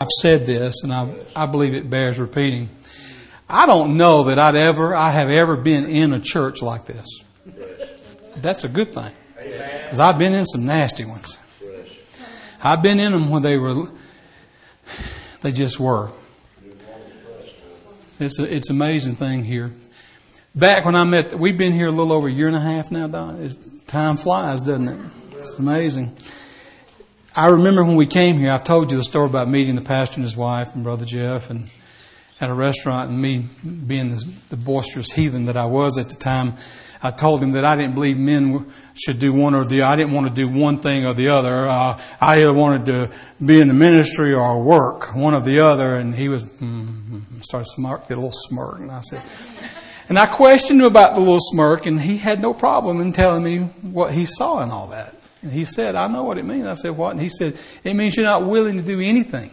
I've said this, and I believe it bears repeating. I don't know that I have ever been in a church like this. That's a good thing. Because I've been in some nasty ones. I've been in them when they just were. It's an amazing thing here. Back when we've been here a little over a year and a half now, Don. Time flies, doesn't it? It's amazing. I remember when we came here, I've told you the story about meeting the pastor and his wife and Brother Jeff and at a restaurant, and me being the boisterous heathen that I was at the time. I told him that I didn't believe men should do one or the other. I didn't want to do one thing or the other. I either wanted to be in the ministry or work, one or the other. And he was started smirk, get a little smirk, and I said, and I questioned him about the little smirk, and he had no problem in telling me what he saw in all that. And he said, I know what it means. I said, what? And he said, it means you're not willing to do anything.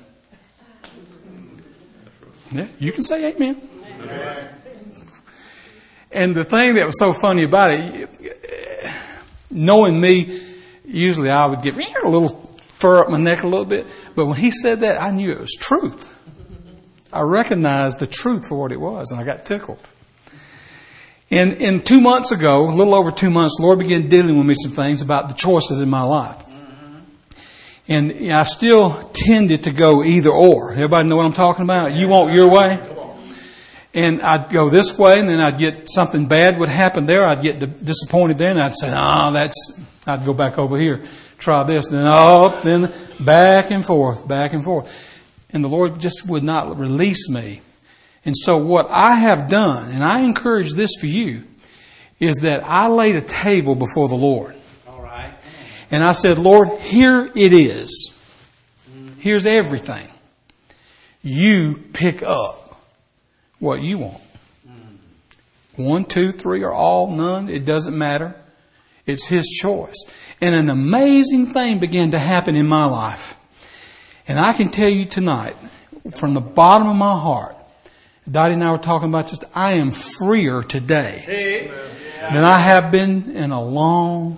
Yeah, you can say amen. Amen. And the thing that was so funny about it, knowing me, usually I would get a little fur up my neck a little bit. But when he said that, I knew it was truth. I recognized the truth for what it was, and I got tickled. And 2 months ago, a little over 2 months, the Lord began dealing with me some things about the choices in my life. And I still tended to go either or. Everybody know what I'm talking about? You want your way? And I'd go this way, and then I'd get something bad would happen there. I'd get disappointed there, and I'd say, I'd go back over here, try this, then back and forth. And the Lord just would not release me. And so what I have done, and I encourage this for you, is that I laid a table before the Lord. All right. And I said, Lord, here it is. Here's everything. You pick up what you want. 1, 2, 3, or all, none. It doesn't matter. It's His choice. And an amazing thing began to happen in my life. And I can tell you tonight, from the bottom of my heart, Dottie and I were talking about this, I am freer today than I have been in a long,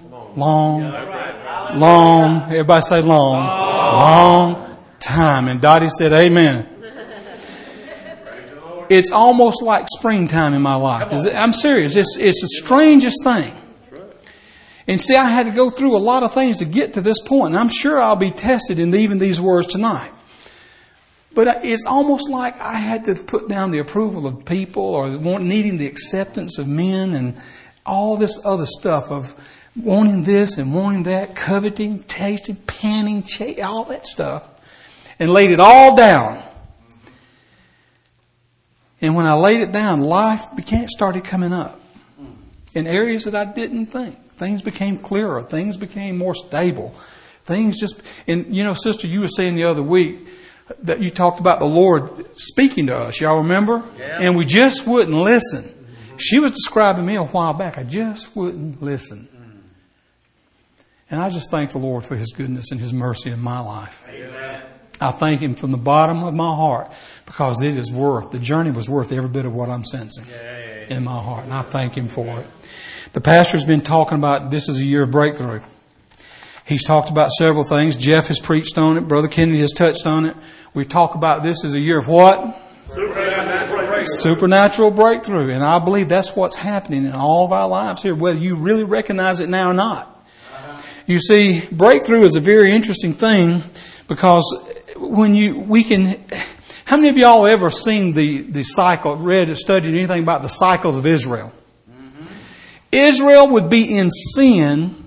everybody say long time. And Dottie said, amen. It's almost like springtime in my life. I'm serious. It's the strangest thing. And see, I had to go through a lot of things to get to this point. And I'm sure I'll be tested in even these words tonight. But it's almost like I had to put down the approval of people or needing the acceptance of men and all this other stuff of wanting this and wanting that, coveting, tasting, panning, all that stuff. And laid it all down. And when I laid it down, life started coming up in areas that I didn't think. Things became clearer. Things became more stable. Sister, you were saying the other week that you talked about the Lord speaking to us. Y'all remember? Yeah. And we just wouldn't listen. She was describing me a while back. I just wouldn't listen. And I just thank the Lord for His goodness and His mercy in my life. Amen. I thank Him from the bottom of my heart because the journey was worth every bit of what I'm sensing in my heart. And I thank Him for it. The pastor's been talking about this is a year of breakthrough. He's talked about several things. Jeff has preached on it. Brother Kennedy has touched on it. We talk about this as a year of what? Supernatural breakthrough. And I believe that's what's happening in all of our lives here, whether you really recognize it now or not. You see, breakthrough is a very interesting thing because how many of y'all ever seen the cycle, read or studied anything about the cycles of Israel? Israel would be in sin.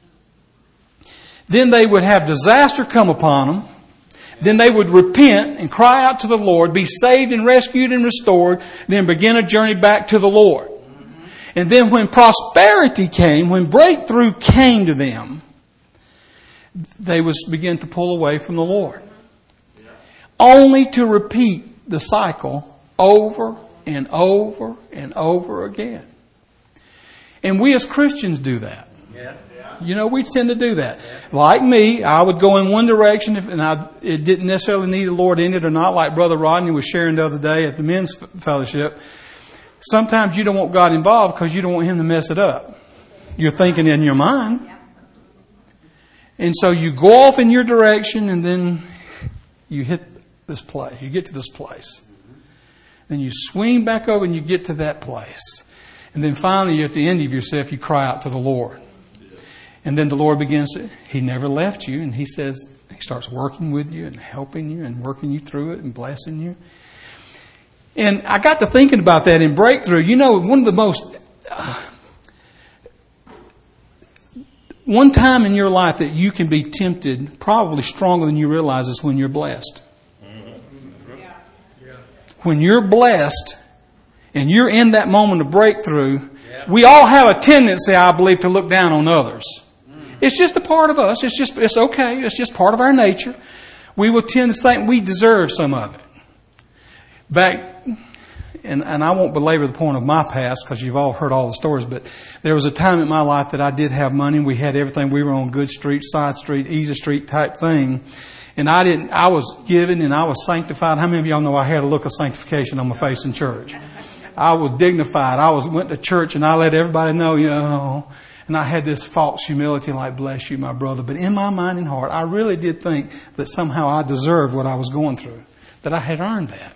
Then they would have disaster come upon them. Then they would repent and cry out to the Lord, be saved and rescued and restored, then begin a journey back to the Lord. And then when prosperity came, when breakthrough came to them, they began to pull away from the Lord. Only to repeat the cycle over and over and over again. And we as Christians do that. We tend to do that. Like me, I would go in one direction it didn't necessarily need the Lord in it or not, like Brother Rodney was sharing the other day at the men's fellowship. Sometimes you don't want God involved because you don't want Him to mess it up. You're thinking in your mind. And so you go off in your direction and then you hit this place. You get to this place. Then you swing back over and you get to that place. And then finally, at the end of yourself, you cry out to the Lord. And then the Lord begins to, He never left you. And He says, He starts working with you and helping you and working you through it and blessing you. And I got to thinking about that in Breakthrough. You know, one of the most... one time in your life that you can be tempted, probably stronger than you realize, is when you're blessed. When you're blessed and you're in that moment of breakthrough, we all have a tendency, I believe, to look down on others. It's just a part of us. It's okay. It's just part of our nature. We will tend to think we deserve some of it. Back, and I won't belabor the point of my past because you've all heard all the stories, but there was a time in my life that I did have money. We had everything. We were on good street, side street, easy street type thing. And I was given and I was sanctified. How many of y'all know I had a look of sanctification on my face in church? I was dignified. Went to church and I let everybody know, and I had this false humility like, bless you, my brother. But in my mind and heart, I really did think that somehow I deserved what I was going through, that I had earned that.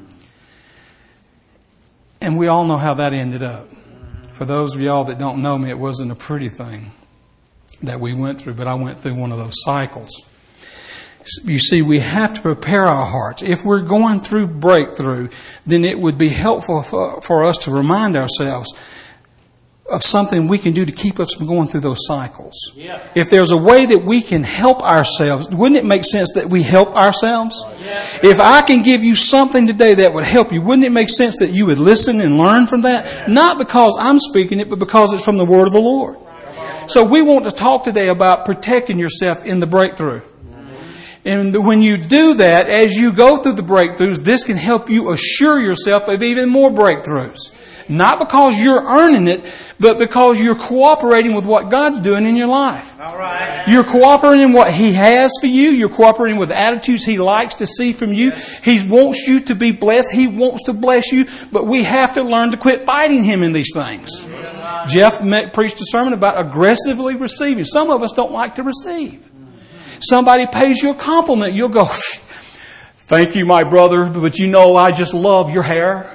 And we all know how that ended up. For those of y'all that don't know me, it wasn't a pretty thing that we went through, but I went through one of those cycles. You see, we have to prepare our hearts. If we're going through breakthrough, then it would be helpful for us to remind ourselves of something we can do to keep us from going through those cycles. Yeah. If there's a way that we can help ourselves, wouldn't it make sense that we help ourselves? Yeah. If I can give you something today that would help you, wouldn't it make sense that you would listen and learn from that? Yeah. Not because I'm speaking it, but because it's from the Word of the Lord. So we want to talk today about protecting yourself in the breakthrough. And when you do that, as you go through the breakthroughs, this can help you assure yourself of even more breakthroughs. Not because you're earning it, but because you're cooperating with what God's doing in your life. All right. You're cooperating in what He has for you. You're cooperating with attitudes He likes to see from you. He wants you to be blessed. He wants to bless you. But we have to learn to quit fighting Him in these things. Jeff preached a sermon about aggressively receiving. Some of us don't like to receive. Somebody pays you a compliment, you'll go, thank you, my brother, but I just love your hair.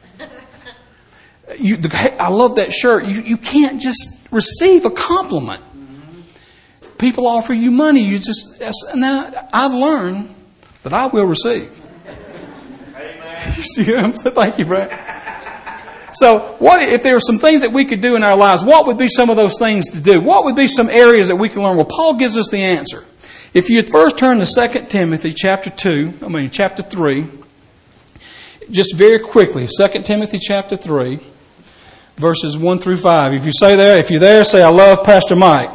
I love that shirt. You can't just receive a compliment. People offer you money. Now, I've learned that I will receive. Amen. You see what I'm saying? Thank you, Brad. So, what if there are some things that we could do in our lives? What would be some of those things to do? What would be some areas that we can learn? Well, Paul gives us the answer. If you'd first turn to 2 Timothy chapter 3, just very quickly, 2 Timothy chapter 3, verses 1 through 5. If you're there, say, I love Pastor Mike.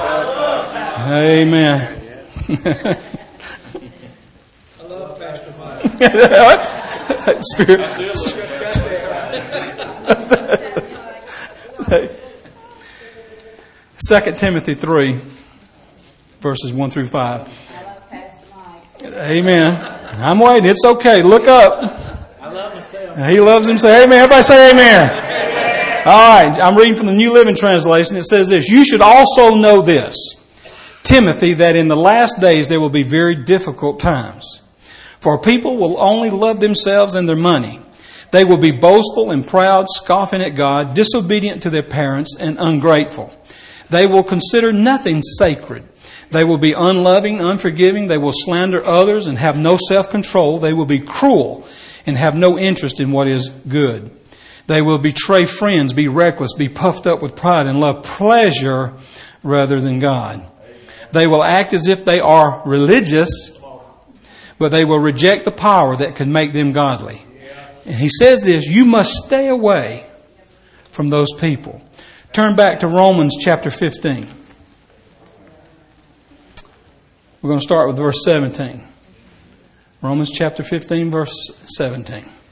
Amen. I love Pastor Mike. Spirit. 2 Timothy 3. Verses 1 through 5. I love Pastor Mike. Amen. I'm waiting. It's okay. Look up. I love myself. He loves himself. Amen. Everybody say amen. Amen. All right. I'm reading from the New Living Translation. It says this. You should also know this, Timothy, that in the last days there will be very difficult times. For people will only love themselves and their money. They will be boastful and proud, scoffing at God, disobedient to their parents, and ungrateful. They will consider nothing sacred. They will be unloving, unforgiving. They will slander others and have no self-control. They will be cruel and have no interest in what is good. They will betray friends, be reckless, be puffed up with pride, and love pleasure rather than God. They will act as if they are religious, but they will reject the power that can make them godly. And he says this, you must stay away from those people. Turn back to Romans chapter 15. We're going to start with verse 17. Romans chapter 15, verse 17.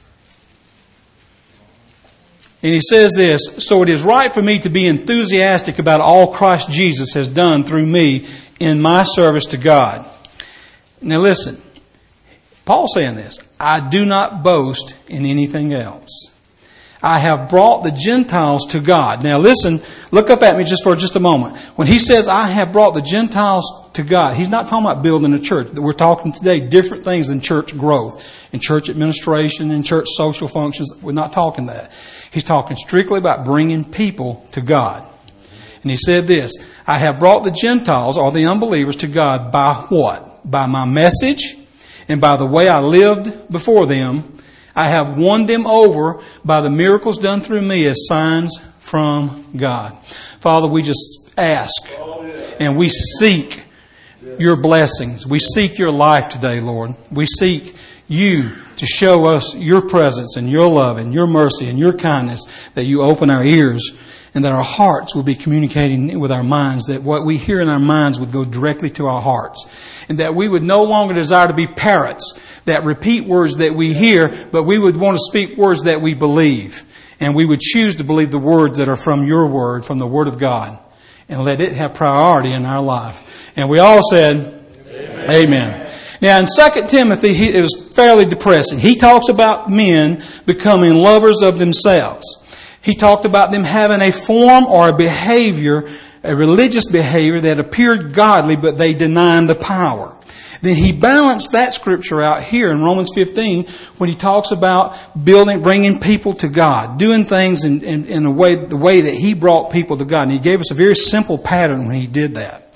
And he says this, so it is right for me to be enthusiastic about all Christ Jesus has done through me in my service to God. Now listen, Paul's saying this, I do not boast in anything else. I have brought the Gentiles to God. Now listen, look up at me just for a moment. When he says, I have brought the Gentiles to God, he's not talking about building a church. We're talking today different things than church growth and church administration and church social functions. We're not talking that. He's talking strictly about bringing people to God. And he said this, I have brought the Gentiles, or the unbelievers, to God by what? By my message and by the way I lived before them. I have won them over by the miracles done through me as signs from God. Father, we just ask and we seek your blessings. We seek your life today, Lord. We seek you to show us your presence and your love and your mercy and your kindness, that you open our ears and that our hearts will be communicating with our minds, that what we hear in our minds would go directly to our hearts, and that we would no longer desire to be parrots that repeat words that we hear, but we would want to speak words that we believe. And we would choose to believe the words that are from your word, from the Word of God, and let it have priority in our life. And we all said, Amen. Now in 2 Timothy, it was fairly depressing. He talks about men becoming lovers of themselves. He talked about them having a form or a behavior, a religious behavior that appeared godly, but they denied the power. Then he balanced that scripture out here in Romans 15 when he talks about bringing people to God, doing things in a way, the way that he brought people to God. And he gave us a very simple pattern when he did that.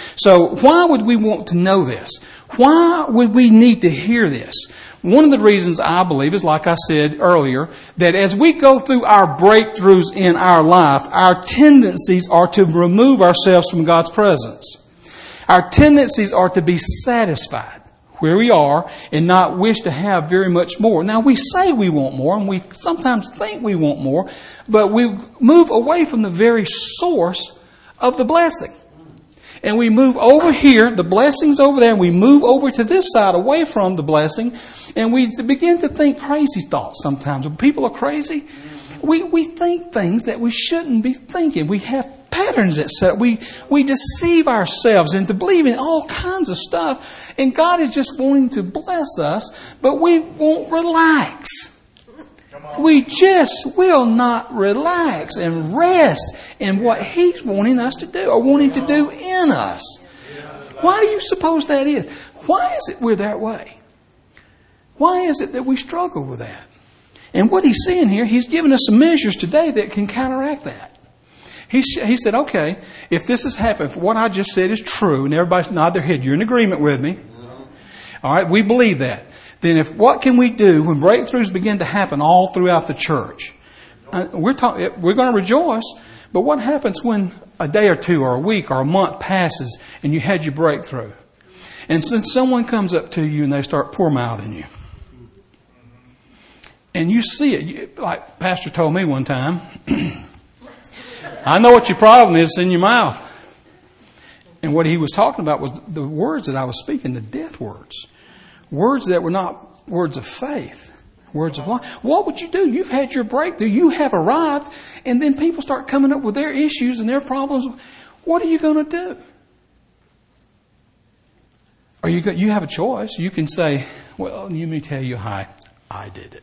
So why would we want to know this? Why would we need to hear this? One of the reasons I believe is, like I said earlier, that as we go through our breakthroughs in our life, our tendencies are to remove ourselves from God's presence. Our tendencies are to be satisfied where we are and not wish to have very much more. Now we say we want more, and we sometimes think we want more, but we move away from the very source of the blessing. And we move over here, the blessing's over there, and we move over to this side away from the blessing, and we begin to think crazy thoughts sometimes. When people are crazy, we think things that we shouldn't be thinking. We have patterns that set. We deceive ourselves into believing all kinds of stuff, and God is just wanting to bless us, but we won't relax. We just will not relax and rest in what He's wanting us to do or wanting to do in us. Why do you suppose that is? Why is it we're that way? Why is it that we struggle with that? And what He's saying here, He's given us some measures today that can counteract that. He said, okay, if this has happened, if what I just said is true, and everybody's nod their head, you're in agreement with me. All right, we believe that. Then what can we do when breakthroughs begin to happen all throughout the church? We're going to rejoice, but what happens when a day or two or a week or a month passes and you had your breakthrough? And since someone comes up to you and they start poor-mouthing you, and you see it, like Pastor told me one time, I know what your problem is, it's in your mouth. And what he was talking about was the words that I was speaking, the death words. Words that were not words of faith, words of life. What would you do? You've had your breakthrough. You have arrived. And then people start coming up with their issues and their problems. What are you going to do? You have a choice. You can say, well, let me tell you how I did it.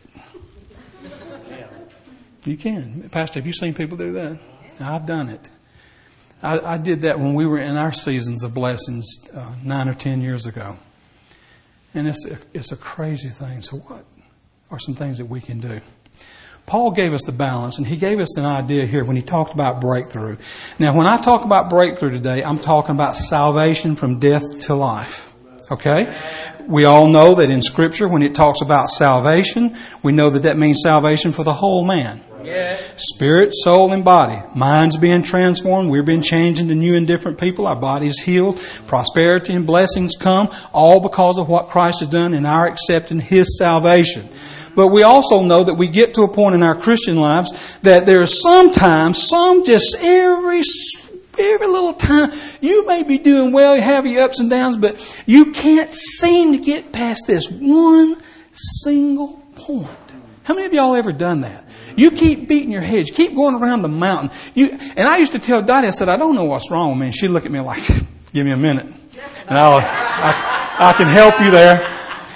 You can. Pastor, have you seen people do that? I've done it. I did that when we were in our seasons of blessings 9 or 10 years ago. And it's a crazy thing. So what are some things that we can do? Paul gave us the balance, and he gave us an idea here when he talked about breakthrough. Now, when I talk about breakthrough today, I'm talking about salvation from death to life. Okay? We all know that in Scripture, when it talks about salvation, we know that means salvation for the whole man. Yeah. Spirit, soul, and body. Minds being transformed. We're being changed into new and different people. Our bodies healed. Prosperity and blessings come. All because of what Christ has done in our accepting His salvation. But we also know that we get to a point in our Christian lives that there are sometimes, just every little time, you may be doing well, you have your ups and downs, but you can't seem to get past this one single point. How many of y'all ever done that? You keep beating your head. You keep going around the mountain. And I used to tell Dottie, I said, I don't know what's wrong with me. And she'd look at me like, give me a minute. And I can help you there.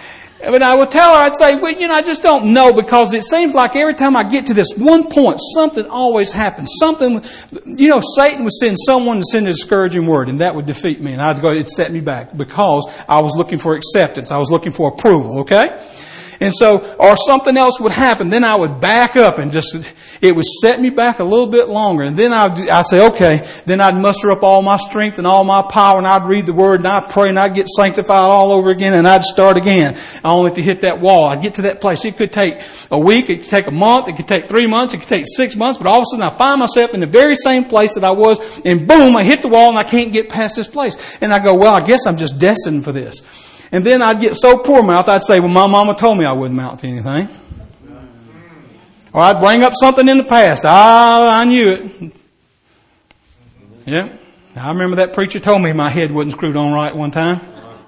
But I would tell her, I'd say, well, I just don't know, because it seems like every time I get to this one point, something always happens. Something, Satan would send someone to send a discouraging word, and that would defeat me. And it'd set me back, because I was looking for acceptance. I was looking for approval, okay? And so, or something else would happen. Then I would back up and it would set me back a little bit longer. And then I'd say, okay, then I'd muster up all my strength and all my power, and I'd read the Word, and I'd pray, and I'd get sanctified all over again, and I'd start again. Only to hit that wall. I'd get to that place. It could take a week, it could take a month, it could take 3 months, it could take 6 months, but all of a sudden I find myself in the very same place that I was, and boom, I hit the wall, and I can't get past this place. And I go, well, I guess I'm just destined for this. And then I'd get so poor-mouthed, I'd say, well, my mama told me I wouldn't amount to anything. Or I'd bring up something in the past. I knew it. Yeah. I remember that preacher told me my head wasn't screwed on right one time.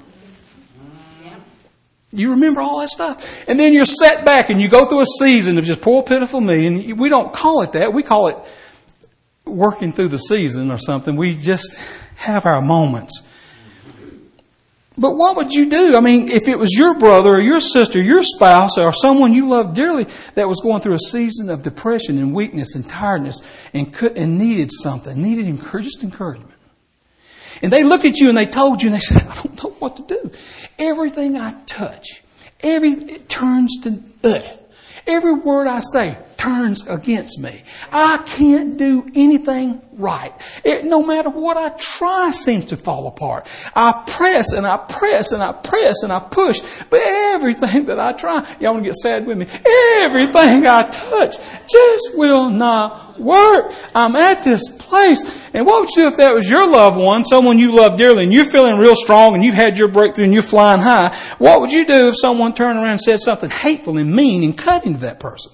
You remember all that stuff. And then you're set back and you go through a season of just poor, pitiful me. And we don't call it that. We call it working through the season or something. We just have our moments. But what would you do? I mean, if it was your brother or your sister, your spouse, or someone you loved dearly that was going through a season of depression and weakness and tiredness and needed something, needed encouragement. And they looked at you and they told you and they said, I don't know what to do. Everything I touch, it turns to every word I say turns against me. I can't do anything right. No matter what I try seems to fall apart. I press and I press and I press and I push. But everything that I try, y'all want to get sad with me? Everything I touch just will not work. I'm at this place. And what would you do if that was your loved one, someone you love dearly, and you're feeling real strong and you've had your breakthrough and you're flying high? What would you do if someone turned around and said something hateful and mean and cutting to that person?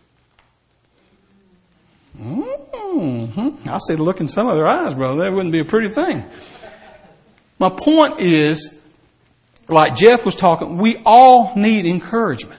I see the look in some of their eyes, brother. That wouldn't be a pretty thing. My point is, like Jeff was talking, we all need encouragement.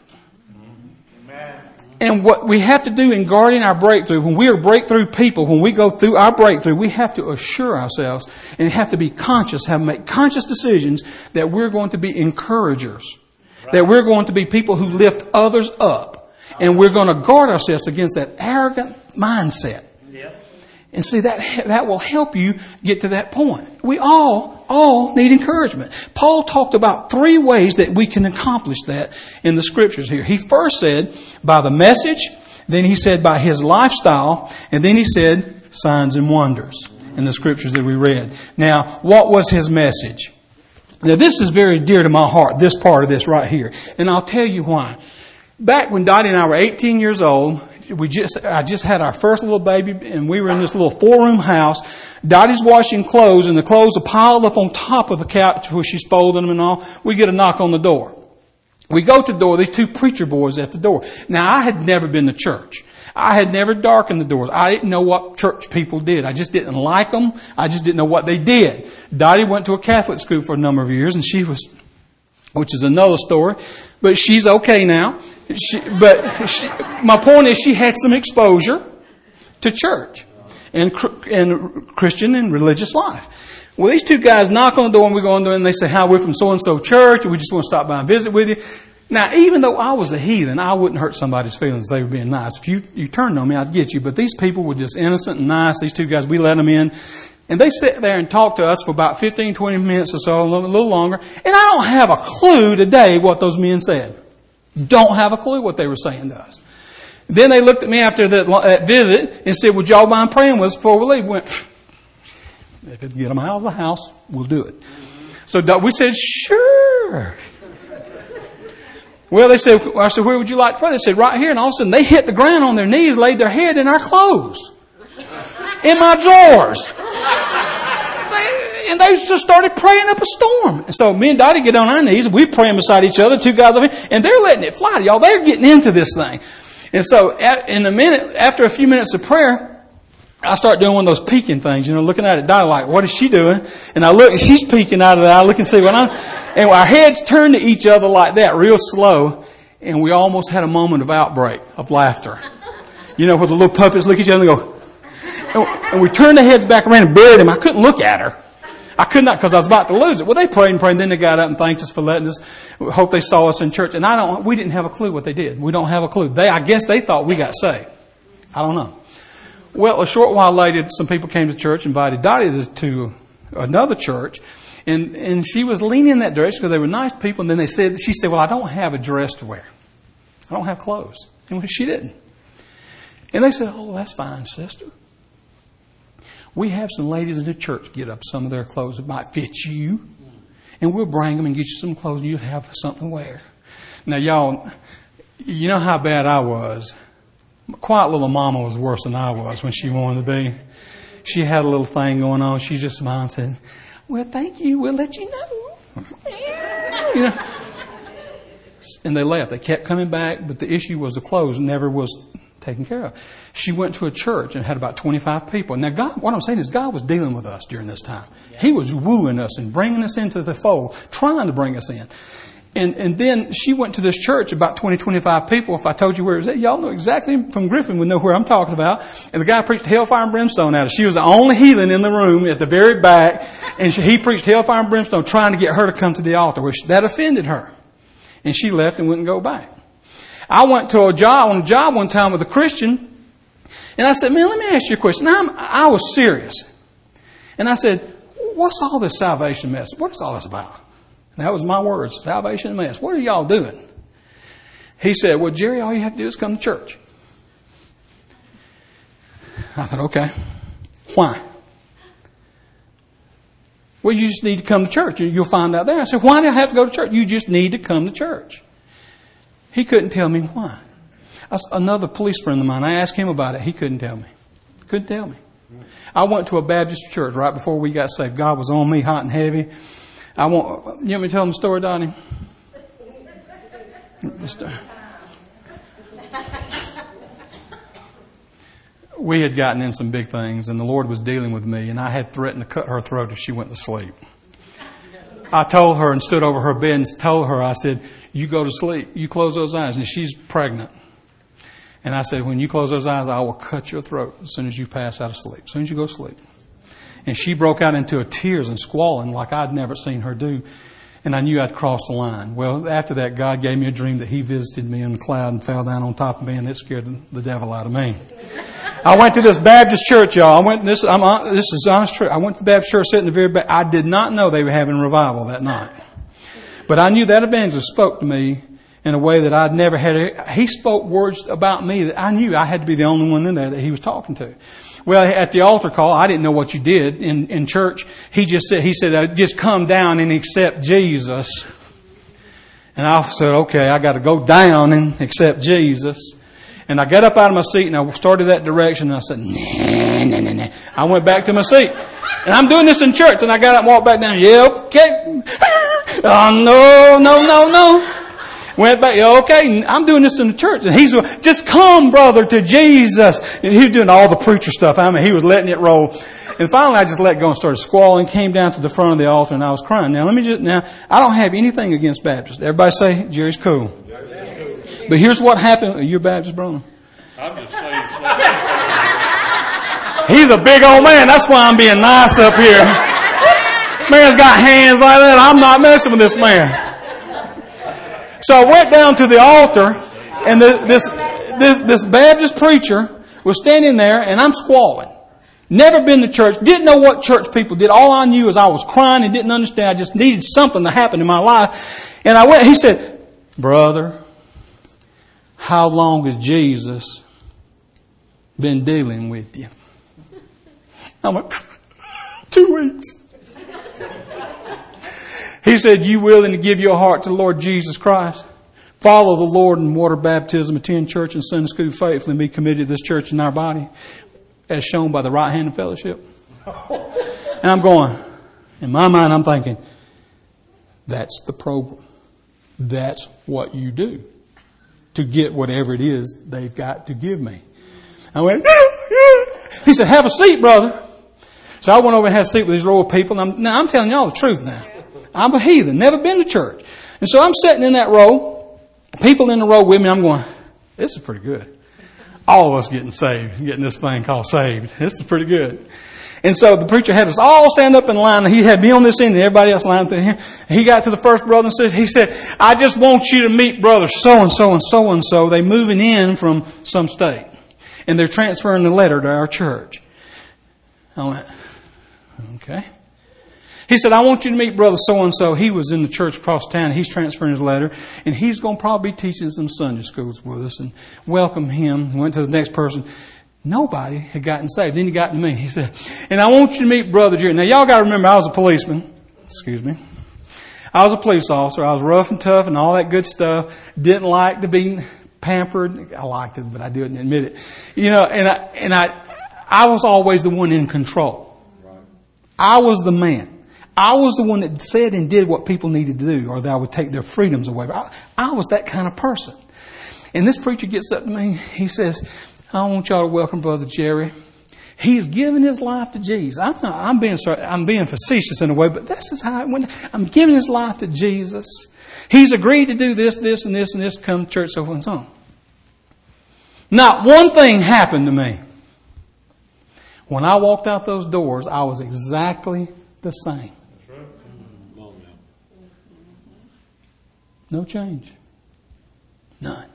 And what we have to do in guarding our breakthrough, when we are breakthrough people, when we go through our breakthrough, we have to assure ourselves and have to be conscious, have to make conscious decisions that we're going to be encouragers. That we're going to be people who lift others up. And we're going to guard ourselves against that arrogant mindset. Yep. And see, that will help you get to that point. We all need encouragement. Paul talked about 3 ways that we can accomplish that in the scriptures here. He first said by the message, then he said by his lifestyle, and then he said signs and wonders in the scriptures that we read. Now, what was his message? Now, this is very dear to my heart, this part of this right here. And I'll tell you why. Back when Dottie and I were 18 years old, I just had our first little baby, and we were in this little 4-room house. Dottie's washing clothes, and the clothes are piled up on top of the couch where she's folding them and all. We get a knock on the door. We go to the door. These 2 preacher boys at the door. Now, I had never been to church. I had never darkened the doors. I didn't know what church people did. I just didn't like them. I just didn't know what they did. Dottie went to a Catholic school for a number of years, and which is another story, but she's okay now. My point is, she had some exposure to church and Christian and religious life. Well, these 2 guys knock on the door, and we go in there, and they say, "Hi, we're from so-and-so church, and we just want to stop by and visit with you." Now, even though I was a heathen, I wouldn't hurt somebody's feelings. They were being nice. If you turned on me, I'd get you. But these people were just innocent and nice. These 2 guys, we let them in. And they sit there and talk to us for about 15, 20 minutes or so, a little longer. And I don't have a clue today what those men said. Don't have a clue what they were saying to us. Then they looked at me after that visit and said, "Would y'all mind praying with us before we leave?" Went, "If it get them out of the house, we'll do it." So we said, "Sure." Well, I said, "Where would you like to pray?" They said, "Right here." And all of a sudden, they hit the ground on their knees, laid their head in our clothes, in my drawers. And they just started praying up a storm. And so me and Dottie get on our knees, and we praying beside each other, 2 guys over here, and they're letting it fly, y'all. They're getting into this thing. And so after a few minutes of prayer, I start doing one of those peeking things, looking at it, Dottie like, "What is she doing?" And I look, and she's peeking out of the eye, look and see what I'm. And our heads turned to each other like that, real slow, and we almost had a moment of outbreak of laughter. Where the little puppets look at each other and go, and we turned the heads back around and buried them. I couldn't look at her. I could not, because I was about to lose it. Well, they prayed and prayed, and then they got up and thanked us for letting us. Hope they saw us in church. And we didn't have a clue what they did. We don't have a clue. I guess they thought we got saved. I don't know. Well, a short while later, some people came to church, invited Dottie to another church, and she was leaning in that direction because they were nice people. And then she said, well, I don't have a dress to wear. I don't have clothes. And she didn't. And they said, oh, that's fine, sister. We have some ladies in the church get up some of their clothes that might fit you. And we'll bring them and get you some clothes and you'll have something to wear. Now, y'all, you know how bad I was. Quiet little mama was worse than I was when she wanted to be. She had a little thing going on. She just smiled and said, well, thank you. We'll let you know. You know. And they left. They kept coming back, but the issue was the clothes never was taken care of. She went to a church and had about 25 people. Now, God, what I'm saying is God was dealing with us during this time. He was wooing us and bringing us into the fold, trying to bring us in. And then she went to this church, about 20, 25 people. If I told you where it was at, y'all know exactly from Griffin would know where I'm talking about. And the guy preached hellfire and brimstone at her. She was the only heathen in the room at the very back. And he preached hellfire and brimstone trying to get her to come to the altar, which that offended her. And she left and wouldn't go back. I went to on a job one time with a Christian. And I said, man, let me ask you a question. Now, I was serious. And I said, what's all this salvation mess? What is all this about? And that was my words, salvation mess. What are y'all doing? He said, well, Jerry, all you have to do is come to church. I thought, okay. Why? Well, you just need to come to church. You'll find out there. I said, why do I have to go to church? You just need to come to church. He couldn't tell me why. Another police friend of mine, I asked him about it. He couldn't tell me. Couldn't tell me. I went to a Baptist church right before we got saved. God was on me hot and heavy. You want me to tell them the story, Donnie? We had gotten in some big things, and the Lord was dealing with me, and I had threatened to cut her throat if she went to sleep. I told her and stood over her bed and told her, I said, you go to sleep. You close those eyes. And she's pregnant. And I said, when you close those eyes, I will cut your throat as soon as you pass out of sleep. As soon as you go to sleep. And she broke out into tears and squalling like I'd never seen her do. And I knew I'd crossed the line. Well, after that, God gave me a dream that He visited me in the cloud and fell down on top of me, and it scared the devil out of me. I went to this Baptist church, y'all. This is honest truth. I went to the Baptist church, sitting in the very back. I did not know they were having revival that night. But I knew that evangelist spoke to me in a way that I'd never had. He spoke words about me that I knew I had to be the only one in there that he was talking to. Well, at the altar call, I didn't know what you did in church. He said, just come down and accept Jesus. And I said, okay, I got to go down and accept Jesus. And I got up out of my seat and I started that direction. And I said, nah. I went back to my seat. And I'm doing this in church. And I got up and walked back down. Yeah, okay. Oh, no. Went back, okay, I'm doing this in the church. And he's going, just come, brother, to Jesus. And he was doing all the preacher stuff. I mean, he was letting it roll. And finally, I just let go and started squalling, came down to the front of the altar, and I was crying. Now, I don't have anything against Baptists. Everybody say, Jerry's cool. But here's what happened. Are you a Baptist, brother? I'm just saying. He's a big old man. That's why I'm being nice up here. Man's got hands like that. I'm not messing with this man. So I went down to the altar, and this Baptist preacher was standing there, and I'm squalling. Never been to church, didn't know what church people did. All I knew is I was crying and didn't understand. I just needed something to happen in my life. And I went, he said, brother, how long has Jesus been dealing with you? I went, 2 weeks. He said, you willing to give your heart to the Lord Jesus Christ? Follow the Lord in water baptism, attend church and Sunday school faithfully, and be committed to this church in our body, as shown by the right hand of fellowship. And I'm going, in my mind, I'm thinking, that's the program. That's what you do to get whatever it is they've got to give me. I went, he said, have a seat, brother. So I went over and had a seat with these row of people. And I'm telling y'all the truth now. I'm a heathen, never been to church. And so I'm sitting in that row, people in the row with me, I'm going, this is pretty good. All of us getting saved, getting this thing called saved. This is pretty good. And so the preacher had us all stand up in line. And he had me on this end and everybody else lined through him. He got to the first brother and he said, I just want you to meet brother so-and-so and so-and-so. They moving in from some state. And they're transferring the letter to our church. I went, okay. He said, I want you to meet brother so-and-so. He was in the church across town. He's transferring his letter. And he's going to probably be teaching some Sunday schools with us. And welcome him. Went to the next person. Nobody had gotten saved. Then he got to me. He said, and I want you to meet Brother Jerry. Now, y'all got to remember, I was a policeman. Excuse me. I was a police officer. I was rough and tough and all that good stuff. Didn't like to be pampered. I liked it, but I didn't admit it. You know, and I was always the one in control. I was the man. I was the one that said and did what people needed to do, or that I would take their freedoms away. I was that kind of person. And this preacher gets up to me. He says, I want y'all to welcome Brother Jerry. He's given his life to Jesus. I'm being facetious in a way, but this is how it went. I'm giving his life to Jesus. He's agreed to do this, this, and this, and this, come to church, so forth and so on. Not one thing happened to me. When I walked out those doors, I was exactly the same. No change. None.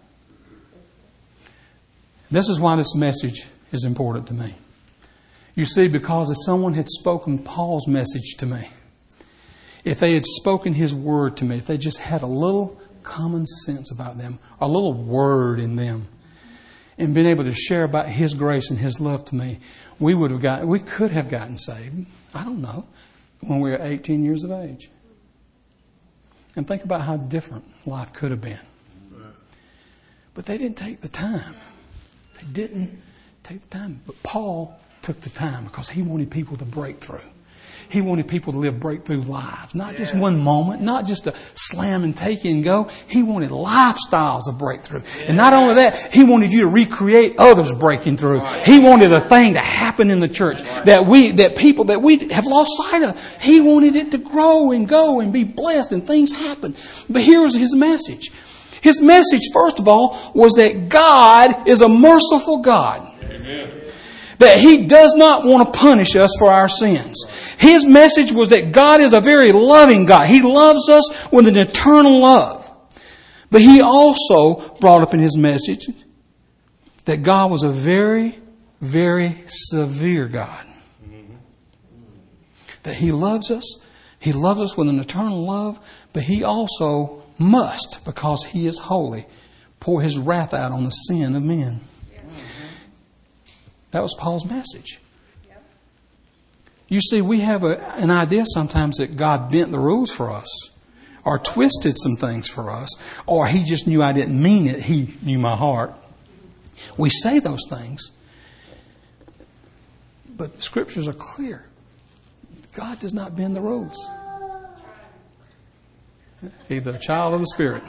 This is why this message is important to me. You see, because if someone had spoken Paul's message to me, if they had spoken his word to me, if they just had a little common sense about them, a little word in them, and been able to share about his grace and his love to me, we could have gotten saved, I don't know, when we were 18 years of age. And think about how different life could have been. But they didn't take the time. They didn't take the time. But Paul took the time because he wanted people to break through. He wanted people to live breakthrough lives. Not just one moment, not just a slam and take and go. He wanted lifestyles of breakthrough. And not only that, he wanted you to recreate others breaking through. He wanted a thing to happen in the church that people that we have lost sight of. He wanted it to grow and go and be blessed and things happen. But here's his message. His message, first of all, was that God is a merciful God. Amen. That He does not want to punish us for our sins. His message was that God is a very loving God. He loves us with an eternal love. But He also brought up in His message that God was a very, very severe God. That He loves us. He loves us with an eternal love. But He also must, because He is holy, pour His wrath out on the sin of men. That was Paul's message. You see, we have an idea sometimes that God bent the rules for us, or twisted some things for us, or He just knew I didn't mean it. He knew my heart. We say those things, but the Scriptures are clear. God does not bend the rules. He's a child of the Spirit.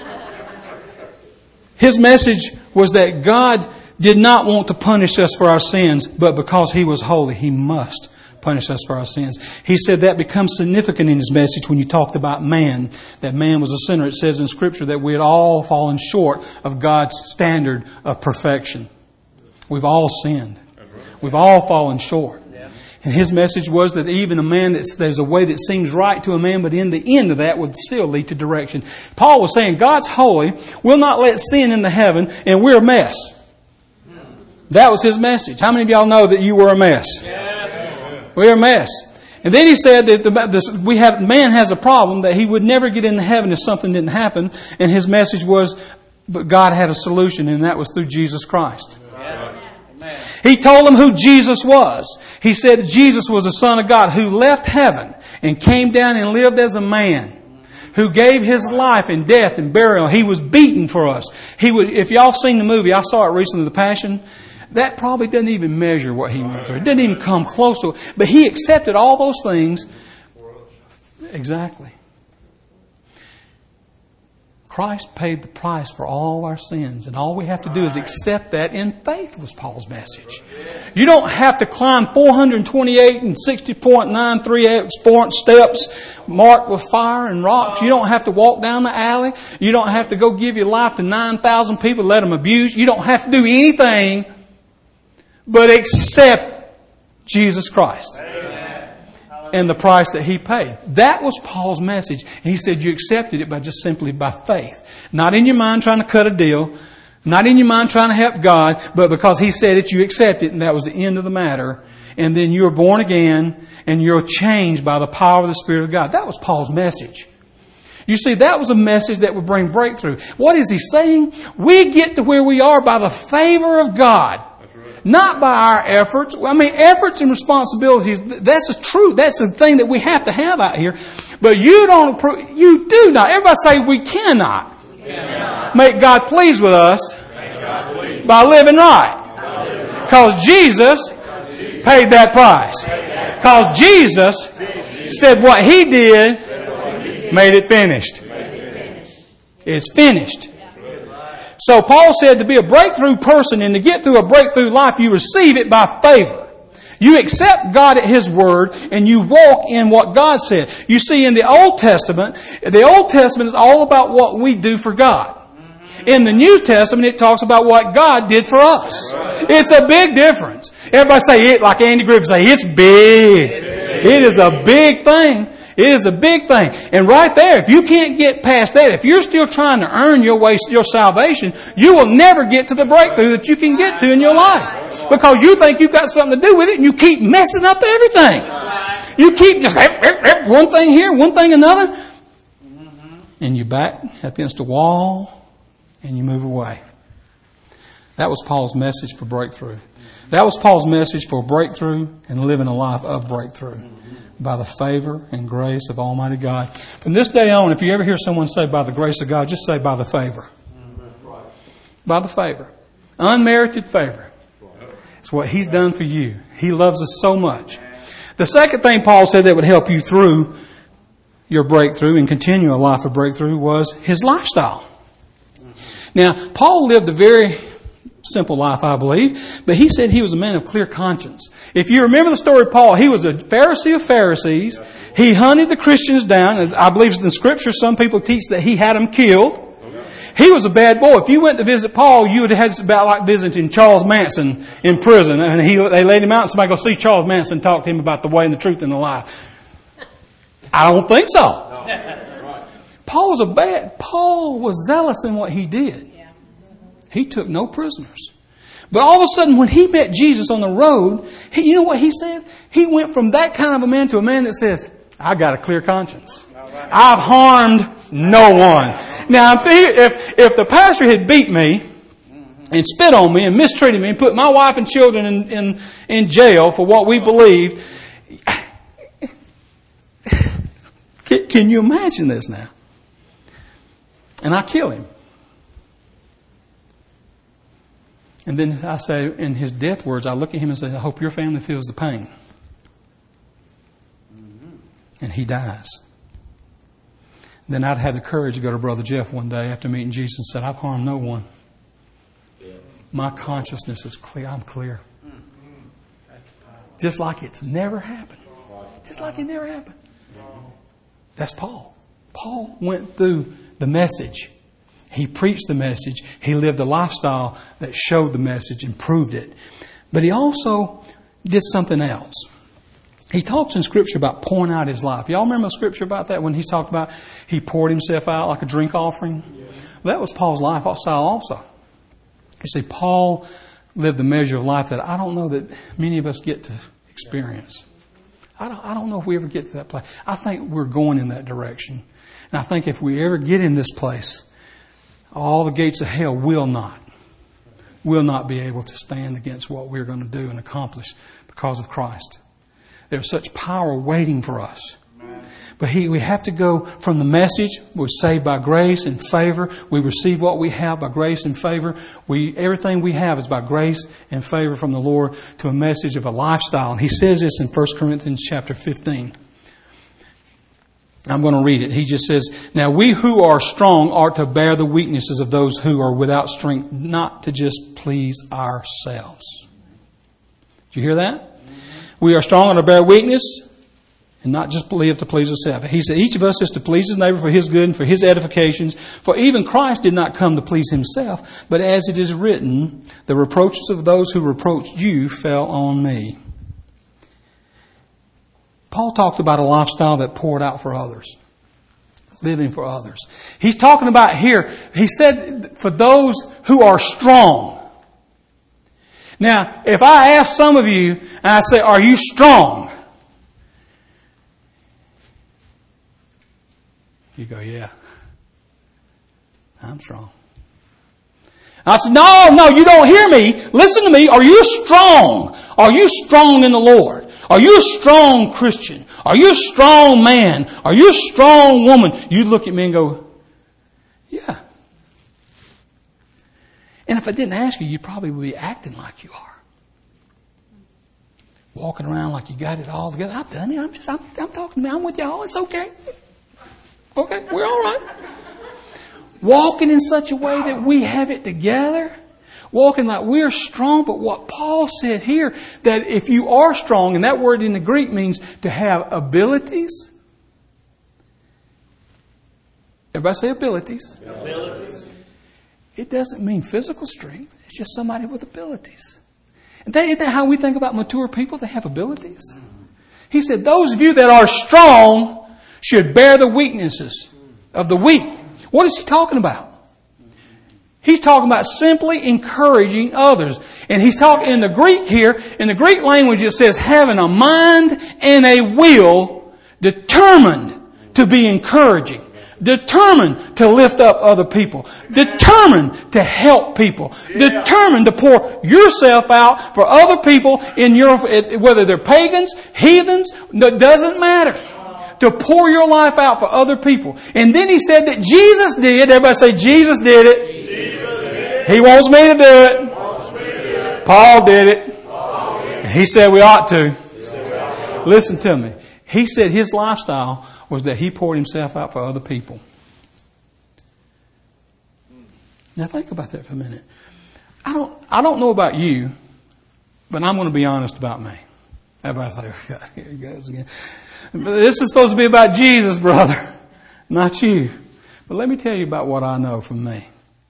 His message was that God did not want to punish us for our sins, but because He was holy, He must punish us for our sins. He said that becomes significant in His message when you talked about man, that man was a sinner. It says in Scripture that we had all fallen short of God's standard of perfection. We've all sinned. We've all fallen short. And His message was that even a man, there's a way that seems right to a man, but in the end of that would still lead to direction. Paul was saying God's holy, will not let sin into heaven, and we're a mess. That was his message. How many of y'all know that you were a mess? Yes. We're a mess. And then he said that man has a problem that he would never get into heaven if something didn't happen. And his message was, but God had a solution, and that was through Jesus Christ. Yes. He told them who Jesus was. He said Jesus was the Son of God who left heaven and came down and lived as a man, who gave His life in death and burial. He was beaten for us. If y'all seen the movie, I saw it recently, The Passion. That probably doesn't even measure what He went through. It didn't even come close to it. But He accepted all those things. Exactly. Christ paid the price for all our sins. And all we have to do is accept that in faith, was Paul's message. You don't have to climb 428 and 60.934 steps marked with fire and rocks. You don't have to walk down the alley. You don't have to go give your life to 9,000 people, let them abuse you. You don't have to do anything but accept Jesus Christ. And the price that He paid. That was Paul's message. And he said you accepted it simply by faith. Not in your mind trying to cut a deal. Not in your mind trying to help God. But because He said it, you accept it. And that was the end of the matter. And then you're born again. And you're changed by the power of the Spirit of God. That was Paul's message. You see, that was a message that would bring breakthrough. What is he saying? We get to where we are by the favor of God. Not by our efforts. I mean, efforts and responsibilities, that's a truth. That's a thing that we have to have out here. But you do not. Everybody say we cannot. Make God pleased with us by living right. Because Jesus paid that price. Because Jesus said what He did made it finished. It's finished. So Paul said to be a breakthrough person and to get through a breakthrough life, you receive it by favor. You accept God at His Word and you walk in what God said. You see, in the Old Testament is all about what we do for God. In the New Testament, it talks about what God did for us. It's a big difference. Everybody say it, like Andy Griffith say, it's big. It is a big thing. It is a big thing. And right there, if you can't get past that, if you're still trying to earn your salvation, you will never get to the breakthrough that you can get to in your life. Because you think you've got something to do with it and you keep messing up everything. You keep just one thing here, one thing another. And you back against a wall and you move away. That was Paul's message for breakthrough. That was Paul's message for breakthrough and living a life of breakthrough. By the favor and grace of Almighty God. From this day on, if you ever hear someone say by the grace of God, just say by the favor. By the favor. Unmerited favor. It's what He's done for you. He loves us so much. The second thing Paul said that would help you through your breakthrough and continue a life of breakthrough was his lifestyle. Now, Paul lived a very simple life, I believe, but he said he was a man of clear conscience. If you remember the story of Paul, he was a Pharisee of Pharisees. He hunted the Christians down. I believe in the Scripture, some people teach that he had them killed. He was a bad boy. If you went to visit Paul, you would have had about like visiting Charles Manson in prison. And they laid him out and somebody go see Charles Manson and talk to him about the way and the truth and the life. I don't think so. Paul was zealous in what he did. He took no prisoners. But all of a sudden, when he met Jesus on the road, you know what he said? He went from that kind of a man to a man that says, I got a clear conscience. I've harmed no one. Now, if the pastor had beat me and spit on me and mistreated me and put my wife and children in jail for what we believed, can you imagine this now? And I kill him. And then I say, in his death words, I look at him and say, I hope your family feels the pain. And he dies. Then I'd have the courage to go to Brother Jeff one day after meeting Jesus and said, I've harmed no one. My consciousness is clear. I'm clear. Just like it's never happened. Just like it never happened. That's Paul. Paul went through the message. He preached the message. He lived a lifestyle that showed the message and proved it. But he also did something else. He talks in Scripture about pouring out his life. Y'all remember the Scripture about that when he talked about he poured himself out like a drink offering? Yeah. Well, that was Paul's lifestyle also. You see, Paul lived a measure of life that I don't know that many of us get to experience. I don't know if we ever get to that place. I think we're going in that direction. And I think if we ever get in this place, all the gates of hell will not be able to stand against what we're going to do and accomplish because of Christ. There's such power waiting for us. But we have to go from the message, we're saved by grace and favor. We receive what we have by grace and favor. Everything we have is by grace and favor from the Lord, to a message of a lifestyle. And he says this in 1 Corinthians chapter 15. I'm going to read it. He just says, now we who are strong are to bear the weaknesses of those who are without strength, not to just please ourselves. Did you hear that? We are strong and to bear weakness and not just live to please ourselves. He said each of us is to please his neighbor for his good and for his edifications. For even Christ did not come to please himself, but as it is written, the reproaches of those who reproached you fell on me. Paul talked about a lifestyle that poured out for others. Living for others. He's talking about here, he said, for those who are strong. Now, if I ask some of you, and I say, are you strong? You go, yeah. I'm strong. I said, no, you don't hear me. Listen to me. Are you strong? Are you strong in the Lord? Are you a strong Christian? Are you a strong man? Are you a strong woman? You look at me and go, yeah. And if I didn't ask you, you probably would be acting like you are. Walking around like you got it all together. I've done it. I'm talking to me. I'm with y'all. It's okay. Okay, we're all right. Walking in such a way that we have it together. Walking like we're strong. But what Paul said here, that if you are strong, and that word in the Greek means to have abilities. Everybody say abilities. Abilities. It doesn't mean physical strength. It's just somebody with abilities. And isn't that how we think about mature people? They have abilities. He said, those of you that are strong should bear the weaknesses of the weak. What is he talking about? He's talking about simply encouraging others. And he's talking in the Greek here, in the Greek language it says having a mind and a will determined to be encouraging. Determined to lift up other people. Determined to help people. Determined to pour yourself out for other people in your, whether they're pagans, heathens, it doesn't matter. To pour your life out for other people. And then he said that Jesus did. Everybody say Jesus did it. Jesus did it. He wants me to do it. Paul did it. He said we ought to. Listen to me. He said his lifestyle was that he poured himself out for other people. Now think about that for a minute. I don't know about you, but I'm going to be honest about me. Everybody say, here he goes again. This is supposed to be about Jesus, brother, not you. But let me tell you about what I know from me.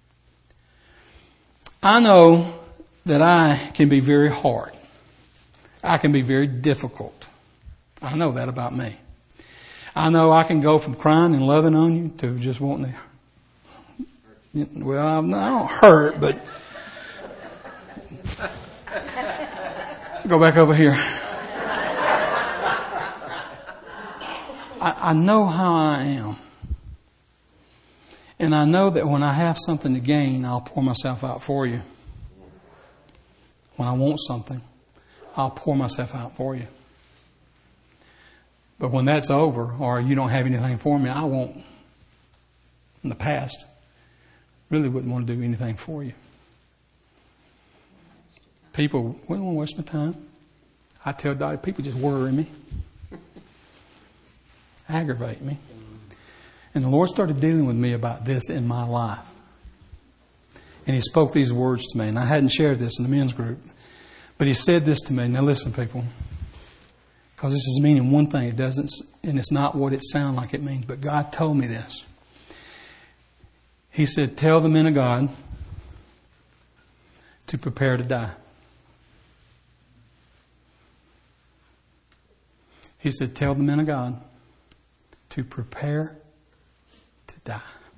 I know that I can be very hard. I can be very difficult. I know that about me. I know I can go from crying and loving on you to just wanting to, well, I don't hurt, but go back over here. I know how I am. And I know that when I have something to gain, I'll pour myself out for you. When I want something, I'll pour myself out for you. But when that's over, or you don't have anything for me, I won't, in the past, really wouldn't want to do anything for you. People, we don't want to waste my time. I tell Dottie, people just worry me. Aggravate me. And the Lord started dealing with me about this in my life. And He spoke these words to me. And I hadn't shared this in the men's group. But He said this to me. Now listen, people. Because this is meaning one thing. It doesn't, and it's not what it sounds like it means. But God told me this. He said, tell the men of God to prepare to die. He said, tell the men of God to prepare to die.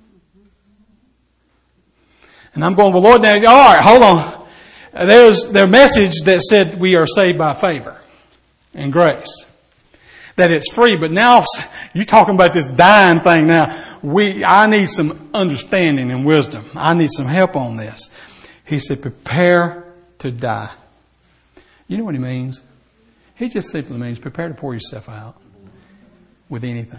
And I'm going, well, Lord, now, all right, hold on. There's their message that said we are saved by favor and grace. That it's free, but now you're talking about this dying thing now. I need some understanding and wisdom. I need some help on this. He said, prepare to die. You know what He means? He just simply means prepare to pour yourself out with anything.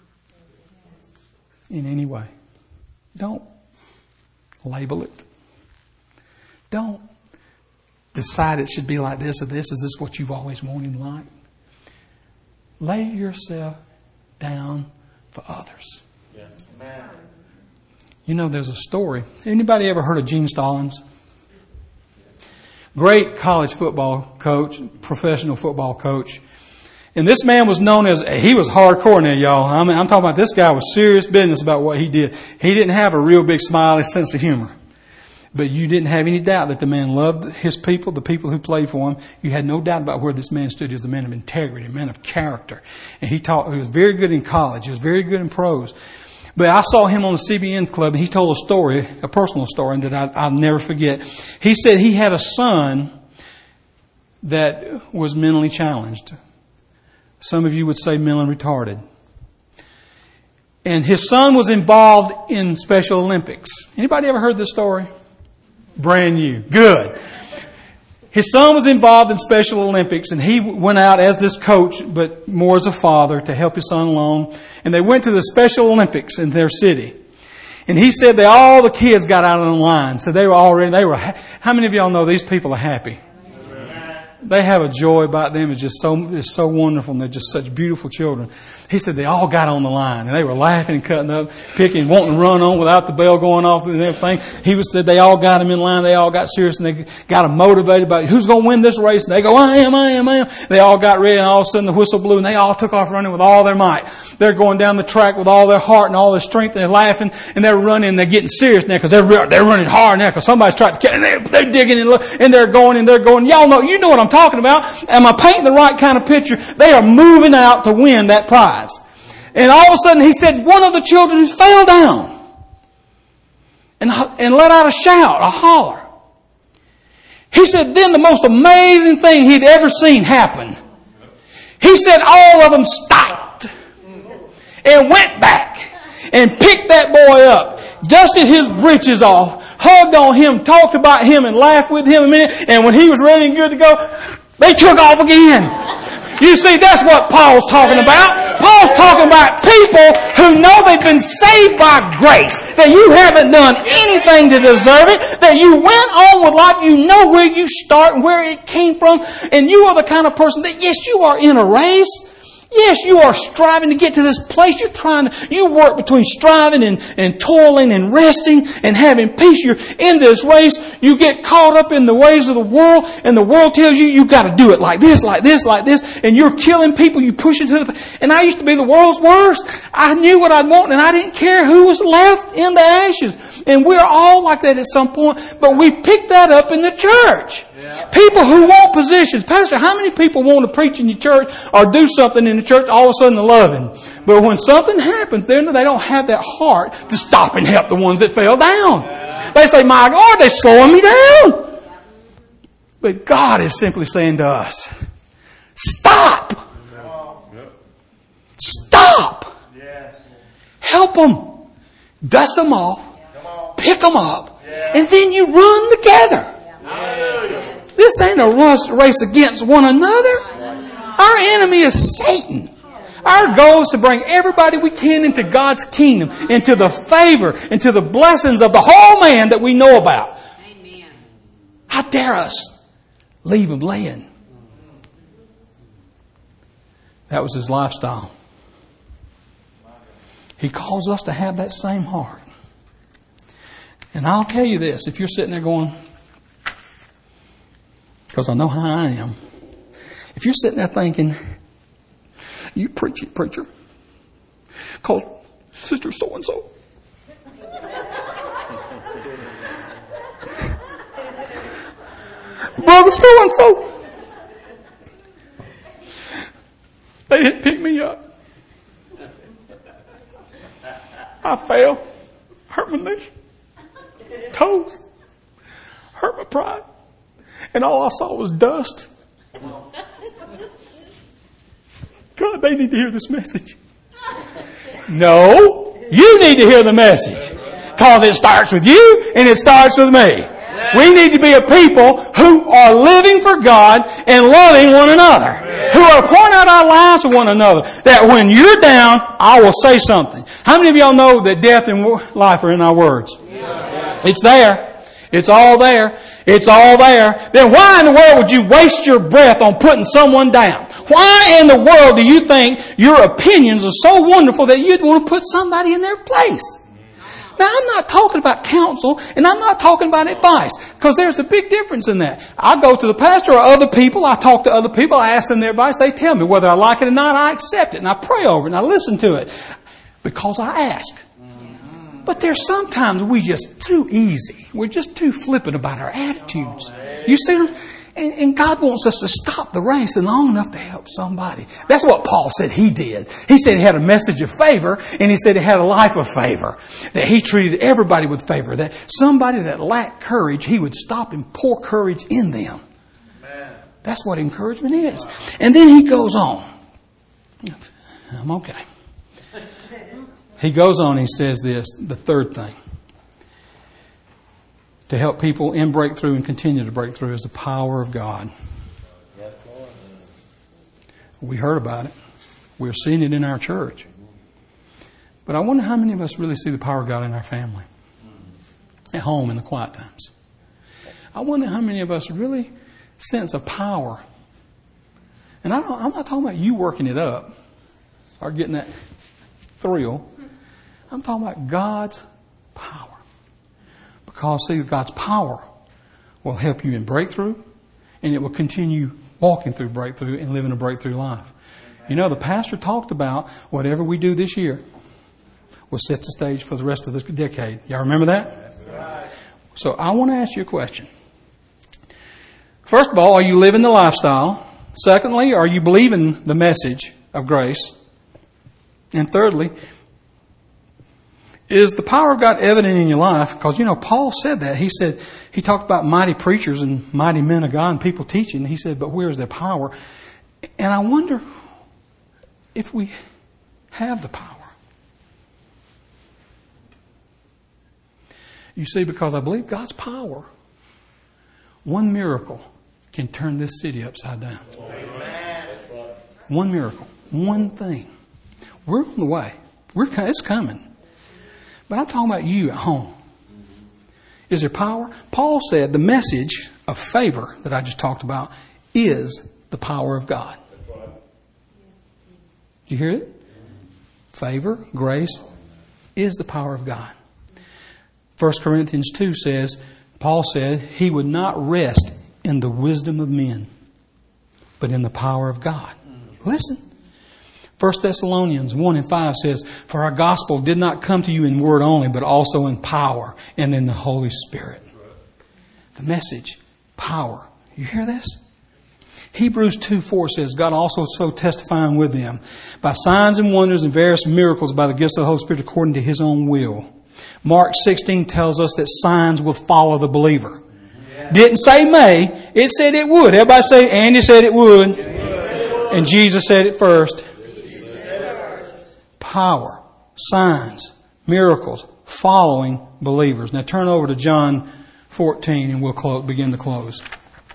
In any way. Don't label it. Don't decide it should be like this or this. Is this what you've always wanted in life? Lay yourself down for others. Yeah. Amen. You know, there's a story. Anybody ever heard of Gene Stallings? Great college football coach, professional football coach. And this man was known as, he was hardcore now, y'all. I mean, I'm talking about this guy was serious business about what he did. He didn't have a real big smiley sense of humor. But you didn't have any doubt that the man loved his people, the people who played for him. You had no doubt about where this man stood. He was a man of integrity, a man of character. And he was very good in college. He was very good in prose. But I saw him on the CBN Club, and he told a story, a personal story that I'll never forget. He said he had a son that was mentally challenged. Some of you would say mentally retarded. And his son was involved in Special Olympics. Anybody ever heard this story? Brand new. Good. His son was involved in Special Olympics, and he went out as this coach, but more as a father, to help his son along. And they went to the Special Olympics in their city. And he said that all the kids got out on the line. So how many of y'all know these people are happy? They have a joy about them. It's so wonderful, and they're just such beautiful children. He said they all got on the line, and they were laughing and cutting up, picking, wanting to run on without the bell going off and everything. Said they all got them in line. They all got serious, and they got them motivated about who's going to win this race. And they go, I am. They all got ready, and all of a sudden the whistle blew, and they all took off running with all their might. They're going down the track with all their heart and all their strength, and they're laughing, and they're running, and they're getting serious now because they're running hard now because somebody's trying to catch them. They're digging and they're going. Y'all know, you know what I'm talking about. Am I painting the right kind of picture? They are moving out to win that prize. And all of a sudden, he said, one of the children fell down and let out a shout, a holler. He said, then the most amazing thing he'd ever seen happen. He said all of them stopped and went back and picked that boy up, dusted his britches off, hugged on him, talked about him, and laughed with him a minute. And when he was ready and good to go, they took off again. You see, that's what Paul's talking about. Paul's talking about people who know they've been saved by grace, that you haven't done anything to deserve it, that you went on with life, you know where you start and where it came from, and you are the kind of person that, yes, you are in a race. Yes, you are striving to get to this place. You work between striving and toiling and resting and having peace. You're in this race. You get caught up in the ways of the world, and the world tells you you've got to do it like this, and you're killing people. You push into and I used to be the world's worst. I knew what I'd want, and I didn't care who was left in the ashes. And we're all like that at some point, but we picked that up in the church. Yeah. People who want positions. Pastor, how many people want to preach in your church or do something in the church, all of a sudden they're loving? But when something happens, then they don't have that heart to stop and help the ones that fell down. Yeah. They say, my God, they're slowing me down. But God is simply saying to us, stop. Stop. Help them. Dust them off. Pick them up. And then you run together. This ain't a race against one another. Our enemy is Satan. Our goal is to bring everybody we can into God's kingdom, into the favor, into the blessings of the whole man that we know about. Amen. How dare us leave him laying? That was his lifestyle. He calls us to have that same heart. And I'll tell you this, if you're sitting there going, because I know how I am. If you're sitting there thinking, you preach it, preacher, called Sister so-and-so. Brother so-and-so. They didn't pick me up. I fell, hurt my knee, toes, hurt my pride. And all I saw was dust. God, they need to hear this message. No, you need to hear the message. Because it starts with you and it starts with me. We need to be a people who are living for God and loving one another. Who are pouring out our lives to one another. That when you're down, I will say something. How many of y'all know that death and life are in our words? It's there. It's all there. It's all there. Then why in the world would you waste your breath on putting someone down? Why in the world do you think your opinions are so wonderful that you'd want to put somebody in their place? Now, I'm not talking about counsel, and I'm not talking about advice, because there's a big difference in that. I go to the pastor or other people, I talk to other people, I ask them their advice, they tell me whether I like it or not, I accept it, and I pray over it, and I listen to it, because I ask. But there's sometimes we just too easy. We're just too flippant about our attitudes. You see, and God wants us to stop the race long enough to help somebody. That's what Paul said he did. He said he had a message of favor, and he said he had a life of favor. That he treated everybody with favor. That somebody that lacked courage, he would stop and pour courage in them. That's what encouragement is. And then he goes on. I'm okay. He goes on, he says this, the third thing. To help people in breakthrough and continue to break through is the power of God. We heard about it. We're seeing it in our church. But I wonder how many of us really see the power of God in our family. At home in the quiet times. I wonder how many of us really sense a power. And I'm not talking about you working it up or getting that thrill. I'm talking about God's power. Because, see, God's power will help you in breakthrough, and it will continue walking through breakthrough and living a breakthrough life. You know, the pastor talked about whatever we do this year will set the stage for the rest of this decade. Y'all remember that? Right. So I want to ask you a question. First of all, are you living the lifestyle? Secondly, are you believing the message of grace? And thirdly, is the power of God evident in your life? Because, you know, Paul said that. He talked about mighty preachers and mighty men of God and people teaching. He said, but where is their power? And I wonder if we have the power. You see, because I believe God's power, one miracle can turn this city upside down. One miracle. One thing. We're on the way. It's coming. But I'm talking about you at home. Is there power? Paul said the message of favor that I just talked about is the power of God. Did you hear it? Favor, grace is the power of God. 1 Corinthians 2 says, Paul said he would not rest in the wisdom of men, but in the power of God. Listen. 1 Thessalonians 1:5 says, for our gospel did not come to you in word only, but also in power and in the Holy Spirit. The message, power. You hear this? Hebrews 2:4 says, God also so testifying with them by signs and wonders and various miracles by the gifts of the Holy Spirit according to His own will. Mark 16 tells us that signs will follow the believer. Didn't say may, it said it would. Everybody say, Andy said it would. And Jesus said it first. Power, signs, miracles, following believers. Now turn over to John 14 and we'll begin to close.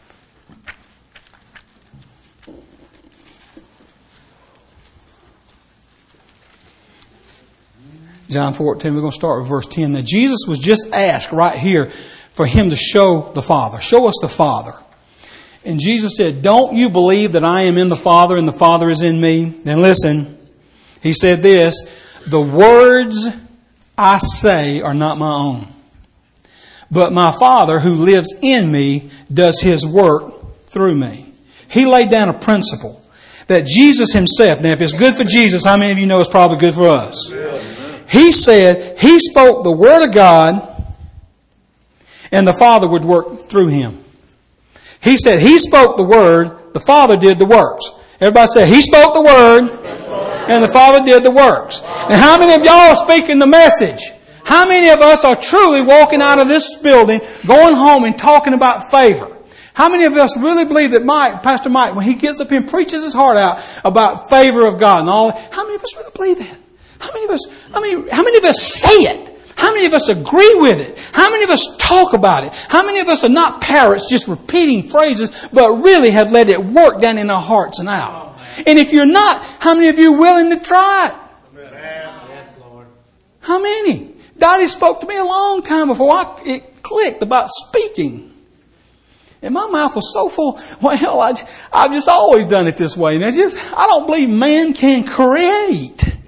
John 14, we're going to start with verse 10. Now Jesus was just asked right here for Him to show the Father. Show us the Father. And Jesus said, don't you believe that I am in the Father and the Father is in me? Then listen. He said this, the words I say are not my own, but my Father who lives in me does His work through me. He laid down a principle that Jesus Himself, now if it's good for Jesus, how many of you know it's probably good for us? He said He spoke the Word of God and the Father would work through Him. He said He spoke the Word, the Father did the works. Everybody say, He spoke the Word and the Father did the works. Now how many of y'all are speaking the message? How many of us are truly walking out of this building, going home and talking about favor? How many of us really believe that Pastor Mike, when he gets up here and preaches his heart out about favor of God and all, how many of us really believe that? How many of us say it? How many of us agree with it? How many of us talk about it? How many of us are not parrots just repeating phrases, but really have let it work down in our hearts and out? And if you're not, how many of you are willing to try it? Yes, Lord. How many? Dottie spoke to me a long time before it clicked about speaking. And my mouth was so full. Well, I've just always done it this way. And I don't believe man can create.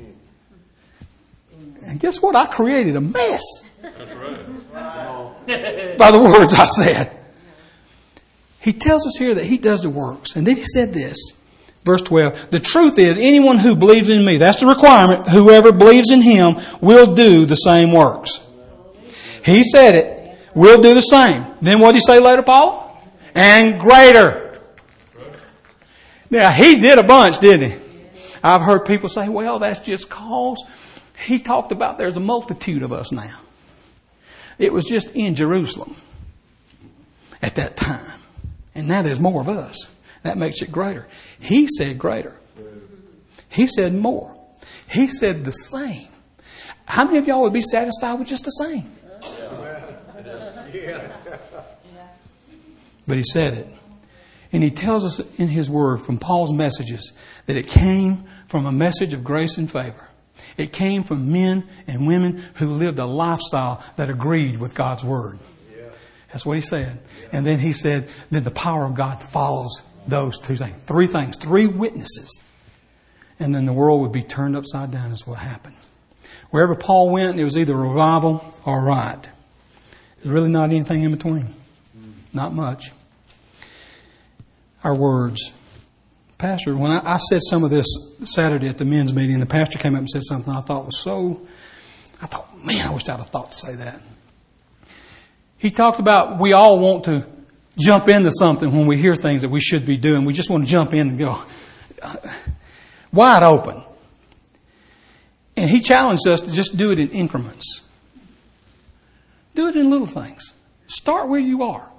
And guess what? I created a mess. That's right. By the words I said. He tells us here that He does the works. And then He said this. Verse 12. The truth is, anyone who believes in me, that's the requirement, whoever believes in Him will do the same works. He said it. We'll do the same. Then what did He say later, Paul? And greater. Now, He did a bunch, didn't He? I've heard people say, well, that's just cause He talked about there's a multitude of us now. It was just in Jerusalem at that time. And now there's more of us. That makes it greater. He said greater. He said more. He said the same. How many of y'all would be satisfied with just the same? But He said it. And He tells us in His Word from Paul's messages that it came from a message of grace and favor. It came from men and women who lived a lifestyle that agreed with God's Word. That's what He said. And then He said, then the power of God follows those two things. Three things. Three witnesses. And then the world would be turned upside down is what happened. Wherever Paul went, it was either revival or riot. There's really not anything in between. Not much. Our words. Pastor, when I said some of this Saturday at the men's meeting, the pastor came up and said something I thought, man, I wish I'd have thought to say that. He talked about we all want to jump into something when we hear things that we should be doing. We just want to jump in and go wide open. And he challenged us to just do it in increments. Do it in little things. Start where you are.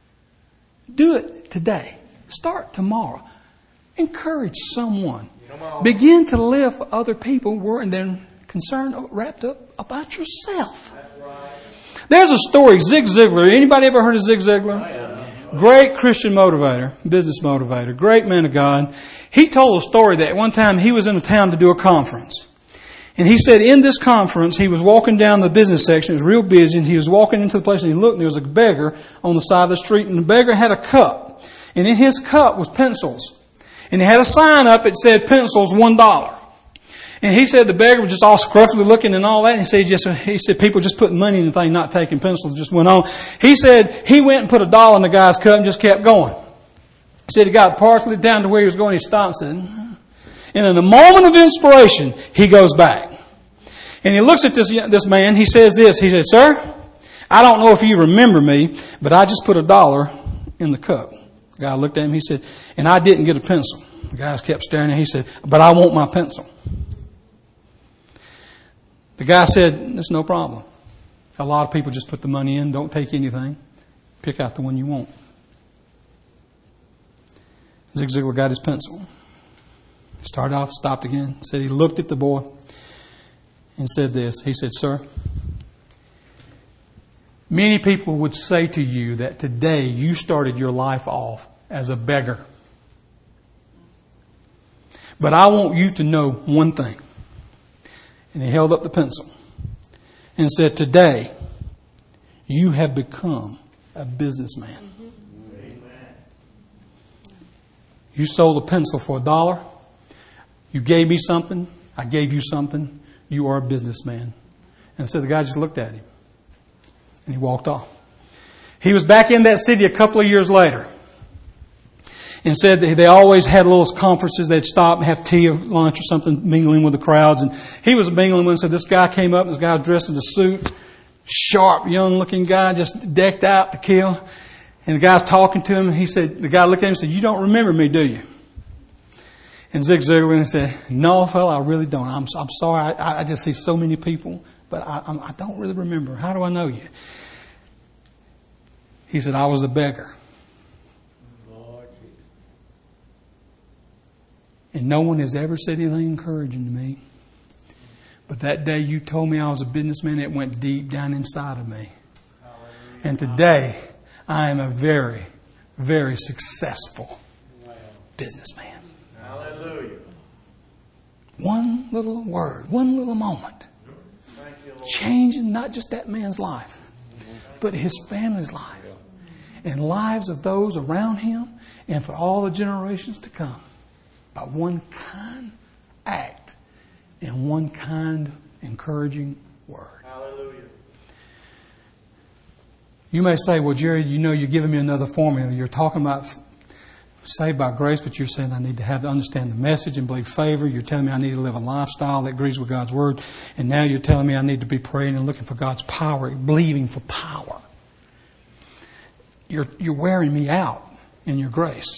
Do it today. Start tomorrow. Encourage someone. Begin to live for other people and then concerned, wrapped up about yourself. There's a story, Zig Ziglar. Anybody ever heard of Zig Ziglar? Great Christian motivator, business motivator, great man of God. He told a story that one time he was in a town to do a conference. And he said in this conference, he was walking down the business section. It was real busy. And he was walking into the place and he looked and there was a beggar on the side of the street. And the beggar had a cup. And in his cup was pencils. And he had a sign up that said pencils $1. And he said the beggar was just all scruffy looking and all that. And he said people just putting money in the thing, not taking pencils, just went on. He said he went and put $1 in the guy's cup and just kept going. He said he got partially down to where he was going. He stopped and said, and in a moment of inspiration, he goes back. And he looks at this man. He says this. He said, sir, I don't know if you remember me, but I just put $1 in the cup. The guy looked at him. He said, and I didn't get a pencil. The guy kept staring at him. He said, but I want my pencil. The guy said, it's no problem. A lot of people just put the money in, don't take anything. Pick out the one you want. Zig Ziglar got his pencil. Started off, stopped again. Said he looked at the boy and said this. He said, sir, many people would say to you that today you started your life off as a beggar. But I want you to know one thing. And he held up the pencil and said, today you have become a businessman. Amen. You sold a pencil for $1. You gave me something. I gave you something. You are a businessman. And so the guy just looked at him. And he walked off. He was back in that city a couple of years later. And said that they always had little conferences. They'd stop and have tea or lunch or something, mingling with the crowds. And he was mingling with them. So this guy came up. This guy was dressed in a suit. Sharp, young-looking guy, just decked out to kill. And the guy's talking to him. And he said, the guy looked at him and said, you don't remember me, do you? And Zig Ziglar said, no, fella, I really don't. I'm sorry. I just see so many people. But I don't really remember. How do I know you? He said, I was a beggar. And no one has ever said anything encouraging to me. But that day you told me I was a businessman, it went deep down inside of me. Hallelujah. And today I am a very, very successful businessman. Hallelujah. One little word, one little moment. Changing not just that man's life, but his family's life. And lives of those around him and for all the generations to come. By one kind act and one kind encouraging word. Hallelujah. You may say, well, Jerry, you know you're giving me another formula. You're talking about saved by grace, but you're saying I need to understand the message and believe favor. You're telling me I need to live a lifestyle that agrees with God's Word. And now you're telling me I need to be praying and looking for God's power, believing for power. You're wearing me out in your grace.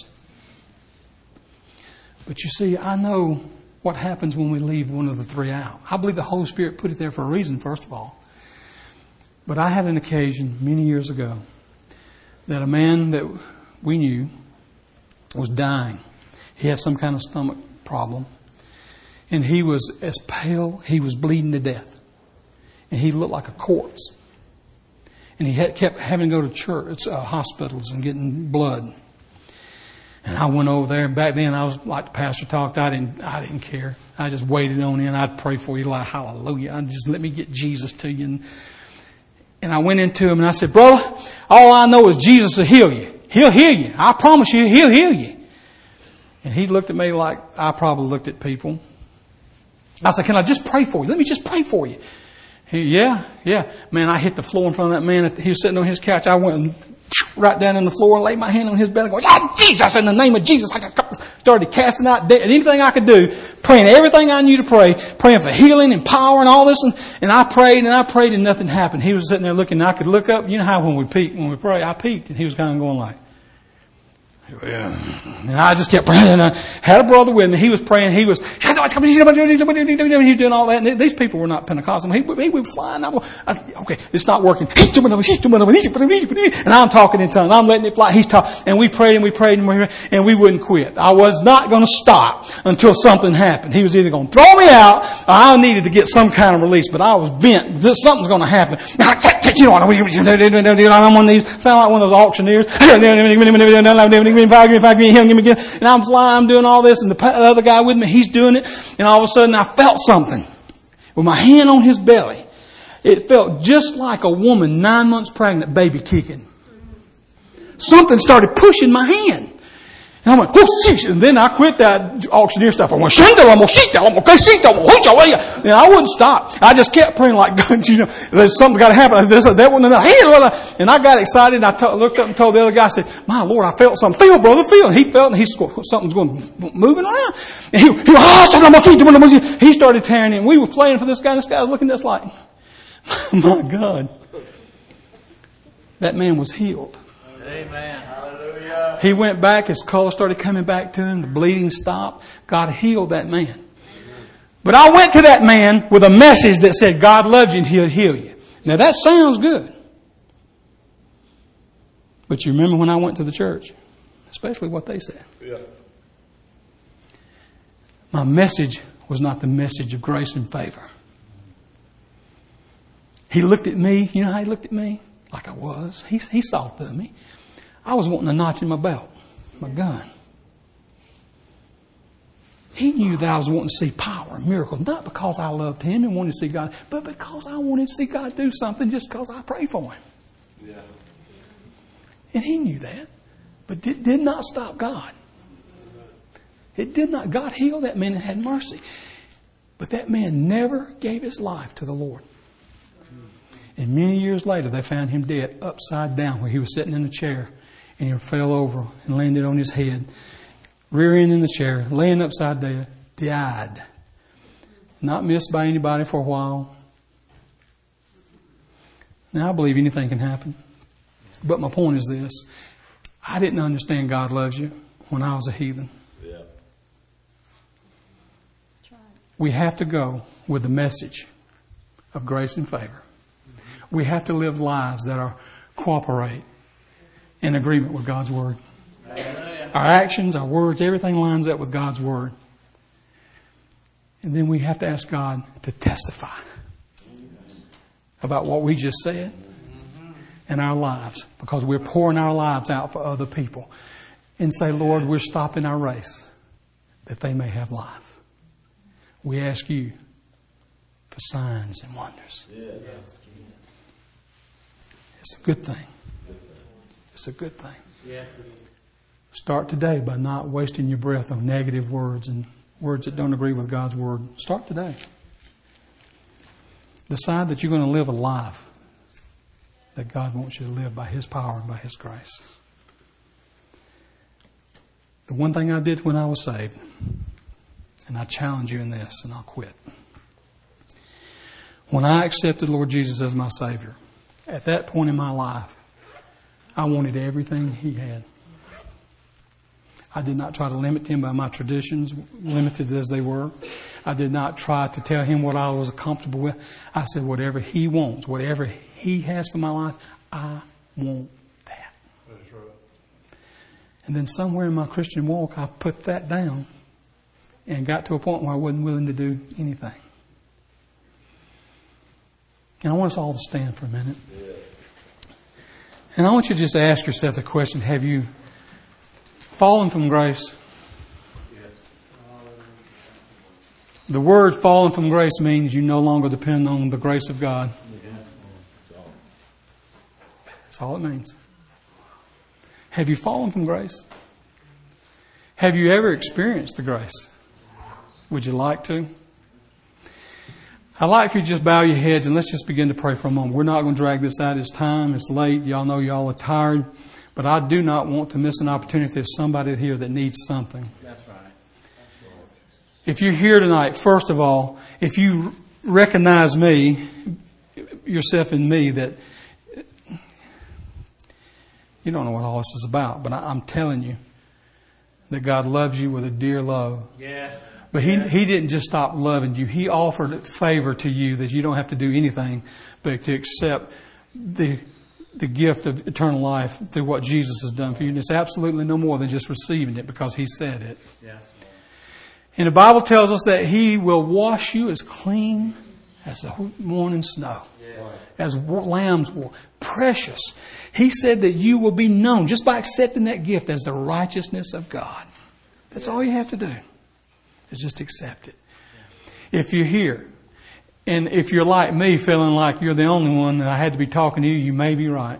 But you see, I know what happens when we leave one of the three out. I believe the Holy Spirit put it there for a reason, first of all. But I had an occasion many years ago that a man that we knew was dying. He had some kind of stomach problem. And he was as pale, he was bleeding to death. And he looked like a corpse. And he kept having to go to church, hospitals and getting blood. And I went over there, and back then I was like the pastor talked. I didn't care. I just waited on him. I'd pray for you like hallelujah. Just let me get Jesus to you. And I went into him and I said, brother, all I know is Jesus will heal you. He'll heal you. I promise you, He'll heal you. And he looked at me like I probably looked at people. I said, can I just pray for you? Let me just pray for you. Yeah. Man, I hit the floor in front of that man. He was sitting on his couch. I went and right down on the floor and laid my hand on his belly, going, Jesus, in the name of Jesus. I just started casting out anything I could do, praying everything I knew to pray, praying for healing and power and all this. And I prayed and nothing happened. He was sitting there looking, and I could look up. You know how when we pray, I peeked, and he was kind of going like, yeah. And I just kept praying. And I had a brother with me. He was praying. He was doing all that. And these people were not Pentecostal. He was flying. Okay, it's not working. And I'm talking in tongues. I'm letting it fly. He's talking. And we prayed and we wouldn't quit. I was not going to stop until something happened. He was either going to throw me out or I needed to get some kind of release. But I was bent. Something's going to happen. I'm one of these, sound like one of those auctioneers. And I'm flying, I'm doing all this, and the other guy with me, he's doing it, and all of a sudden I felt something with my hand on his belly. It felt just like a woman 9 months pregnant, baby kicking. Something started pushing my hand. And I went, oh, sheesh. And then I quit that auctioneer stuff. I went, and I wouldn't stop. I just kept praying like, God, there's something's got to happen. And I got excited, and I looked up and told the other guy, I said, my Lord, I felt something. Feel, brother, feel. And he felt, and something's moving around. And he started tearing in. We were playing for this guy, and this guy was looking just like, my God. That man was healed. Amen. He went back, his color started coming back to him, the bleeding stopped. God healed that man. But I went to that man with a message that said, God loves you and He'll heal you. Now that sounds good. But you remember when I went to the church? Especially what they said. Yeah. My message was not the message of grace and favor. He looked at me, you know how he looked at me? Like I was. He saw through me. I was wanting a notch in my belt, my gun. He knew that I was wanting to see power and miracles, not because I loved Him and wanted to see God, but because I wanted to see God do something just because I prayed for Him. Yeah. And He knew that, but it did not stop God. It did not. God healed that man and had mercy. But that man never gave his life to the Lord. And many years later, they found him dead upside down where he was sitting in a chair. And he fell over and landed on his head, rear end in the chair, laying upside down, died. Not missed by anybody for a while. Now, I believe anything can happen. But my point is this. I didn't understand God loves you when I was a heathen. Yeah. We have to go with the message of grace and favor. We have to live lives that cooperate in agreement with God's Word. Our actions, our words, everything lines up with God's Word. And then we have to ask God to testify about what we just said in our lives, because we're pouring our lives out for other people. And say, Lord, we're stopping our race that they may have life. We ask you for signs and wonders. It's a good thing. It's a good thing. Yes, it is. Start today by not wasting your breath on negative words and words that don't agree with God's Word. Start today. Decide that you're going to live a life that God wants you to live by His power and by His grace. The one thing I did when I was saved, and I challenge you in this, and I'll quit. When I accepted Lord Jesus as my Savior, at that point in my life, I wanted everything He had. I did not try to limit Him by my traditions, limited as they were. I did not try to tell Him what I was comfortable with. I said, whatever He wants, whatever He has for my life, I want that. That's right. And then somewhere in my Christian walk, I put that down and got to a point where I wasn't willing to do anything. And I want us all to stand for a minute. And I want you to just ask yourself the question, have you fallen from grace? The word fallen from grace means you no longer depend on the grace of God. That's all it means. Have you fallen from grace? Have you ever experienced the grace? Would you like to? I'd like for you to just bow your heads and let's just begin to pray for a moment. We're not going to drag this out. It's time. It's late. Y'all know y'all are tired. But I do not want to miss an opportunity. There's somebody here that needs something. That's right. If you're here tonight, first of all, if you recognize me, yourself and me, that you don't know what all this is about, but I'm telling you that God loves you with a dear love. Yes. But He didn't just stop loving you. He offered favor to you that you don't have to do anything but to accept the gift of eternal life through what Jesus has done for you. And it's absolutely no more than just receiving it because He said it. Yes. And the Bible tells us that He will wash you as clean as the morning snow. As lamb's wool. Precious. He said that you will be known just by accepting that gift as the righteousness of God. That's all you have to do. Is just accept it. If you're here, and if you're like me, feeling like you're the only one that I had to be talking to you, you may be right.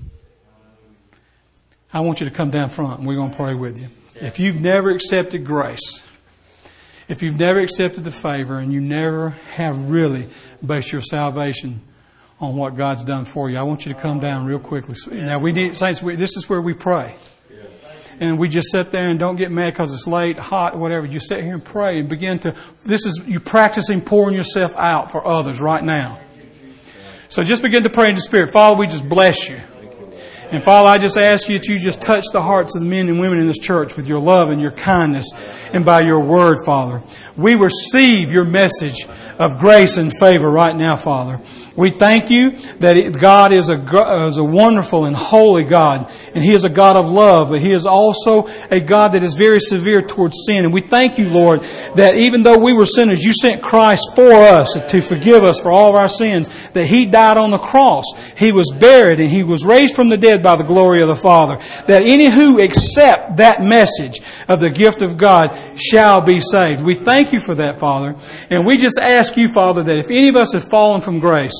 I want you to come down front and we're going to pray with you. If you've never accepted grace, if you've never accepted the favor, and you never have really based your salvation on what God's done for you, I want you to come down real quickly. Now, saints, this is where we pray. And we just sit there and don't get mad because it's late, hot, whatever. You sit here and pray and begin to, you practicing pouring yourself out for others right now. So just begin to pray in the Spirit. Father, we just bless you. And Father, I just ask you that you just touch the hearts of the men and women in this church with your love and your kindness and by your word, Father. We receive your message of grace and favor right now, Father. We thank you that God is a wonderful and holy God, and He is a God of love, but He is also a God that is very severe towards sin. And we thank you, Lord, that even though we were sinners, you sent Christ for us to forgive us for all of our sins, that He died on the cross. He was buried and He was raised from the dead by the glory of the Father. That any who accept that message of the gift of God shall be saved. We thank you for that, Father. And we just ask you, Father, that if any of us have fallen from grace,